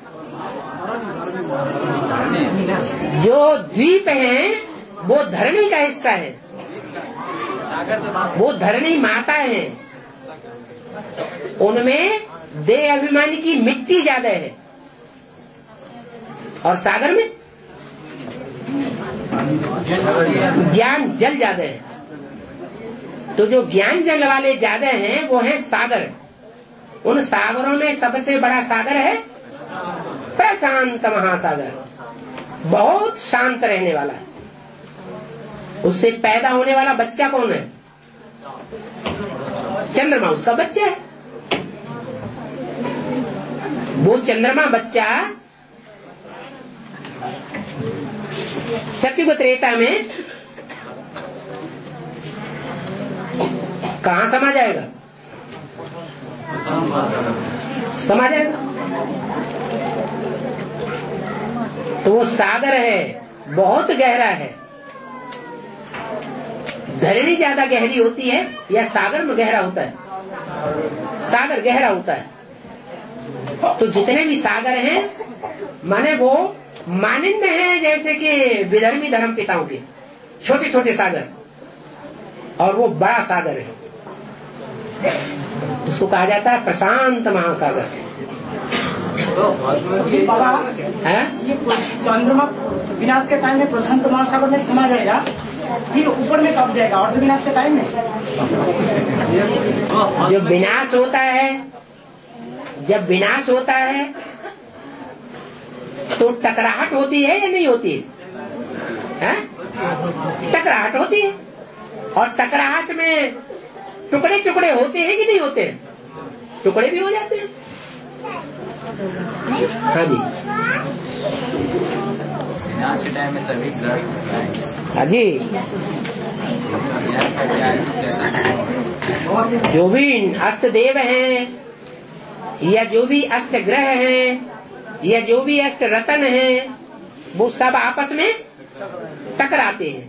जो द्वीप है वो धरणी का हिस्सा है, वो धरणी माता है, उनमें देह अभिमानी की मिट्टी ज्यादा है। और सागर में ज्ञान जल ज्यादा है। तो जो ज्ञान जल वाले ज्यादा हैं वो हैं सागर। उन सागरों में सबसे बड़ा सागर है प्रशांत महासागर, बहुत शांत रहने वाला है। उससे पैदा होने वाला बच्चा कौन है? चंद्रमा उसका बच्चा है। वो चंद्रमा बच्चा सत्युग त्रेता में कहाँ समा जाएगा? समा जाएगा। तो वो सागर है, बहुत गहरा है। धरणी ज्यादा गहरी होती है या सागर में गहरा होता है? सागर गहरा होता है। तो जितने भी सागर हैं माने वो मानिन्य है, जैसे कि विधर्मी धर्म पिताओं के छोटे छोटे सागर, और वो बड़ा सागर है, उसको कहा जाता है प्रशांत महासागर। है? ये चंद्रमा विनाश के टाइम में प्रशांत महासागर में समा जाएगा, फिर ऊपर में कब जाएगा? और विनाश के टाइम में जो विनाश होता है, जब विनाश होता है तो टकराहट होती है या नहीं होती है? टकराहट होती है, और टकराहट में टुकड़े टुकड़े होते हैं कि नहीं होते? टुकड़े भी हो जाते हैं। हाँ जी, विनाश के टाइम में सभी ग्रह, हाँ जी, जो भी अष्ट देव हैं या जो भी अष्ट ग्रह हैं या जो भी अष्ट रतन हैं, वो सब आपस में टकराते हैं।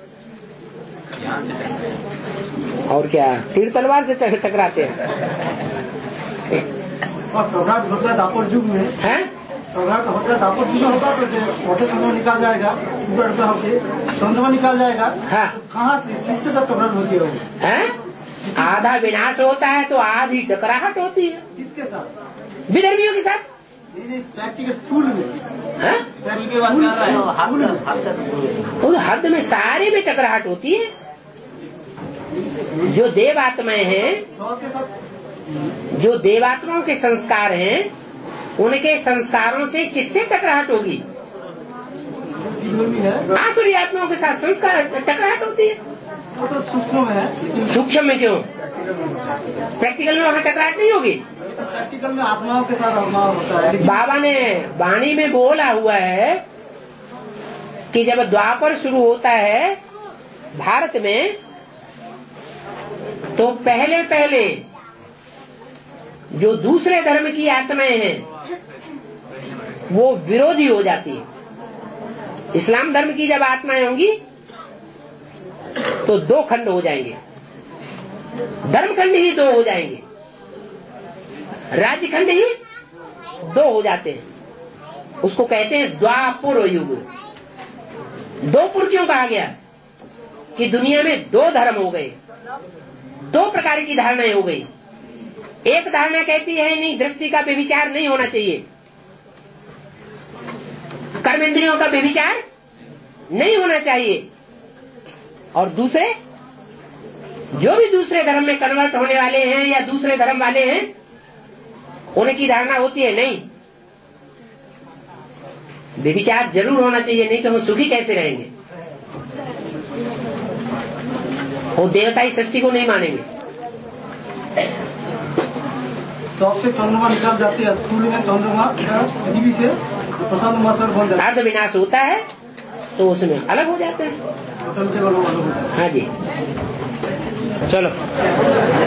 और क्या, तीर तलवार से टकराते हैं। और टकराट होता है दापर युग में है, टकराट होता है दापर युग में होगा तो मोटे चंद्रमा निकाल जाएगा, ऊपर ऊपर होके चंद्रमा निकाल जाएगा। हाँ, कहाँ से किससे सब टकराट होती है? आधा विनाश होता है तो आधी टकराहट होती है। किसके साथ? विधर्मियों के साथ। प्रैक्टिकल स्कूल में तो हद में सारे में टकराहट होती है। जो देव आत्माएं हैं, जो देवात्माओं के संस्कार हैं, उनके संस्कारों से किससे टकराहट होगी? आसुरी आत्माओं के साथ संस्कार टकराहट होती है। वो तो सूक्ष्म में है। सूक्ष्म में क्यों? प्रैक्टिकल में वहाँ टकराहट नहीं होगी। प्रैक्टिकल में आत्माओं के साथ आत्मा होता है। बाबा ने वाणी में बोला हुआ है कि जब द्वापर शुरू होता है भारत में, तो पहले पहले जो दूसरे धर्म की आत्माएं हैं वो विरोधी हो जाती है। इस्लाम धर्म की जब आत्माएं होंगी तो दो खंड हो जाएंगे, धर्म खंड ही दो हो जाएंगे, राज्य खंड ही दो हो जाते हैं। उसको कहते हैं द्वापर युग। दो पुर क्यों कहा गया? कि दुनिया में दो धर्म हो गए, दो प्रकार की धारणाएं हो गई। एक धारणा कहती है नहीं, दृष्टि का व्यभिचार नहीं होना चाहिए, कर्मेंद्रियों का व्यभिचार नहीं होना चाहिए। और दूसरे, जो भी दूसरे धर्म में कन्वर्ट होने वाले हैं या दूसरे धर्म वाले हैं, उनकी धारणा होती है नहीं, व्यभिचार जरूर होना चाहिए, नहीं तो हम सुखी कैसे रहेंगे। वो देवताई सृष्टि को नहीं मानेंगे। तो आपसे चंद्रमा निकाल जाते हैं, स्थूल में चंद्रमा पृथ्वी से प्रशांत महासागर बन जाता है। अर्ध विनाश होता है तो उसमें अलग हो जाते हैं। हाँ जी, चलो।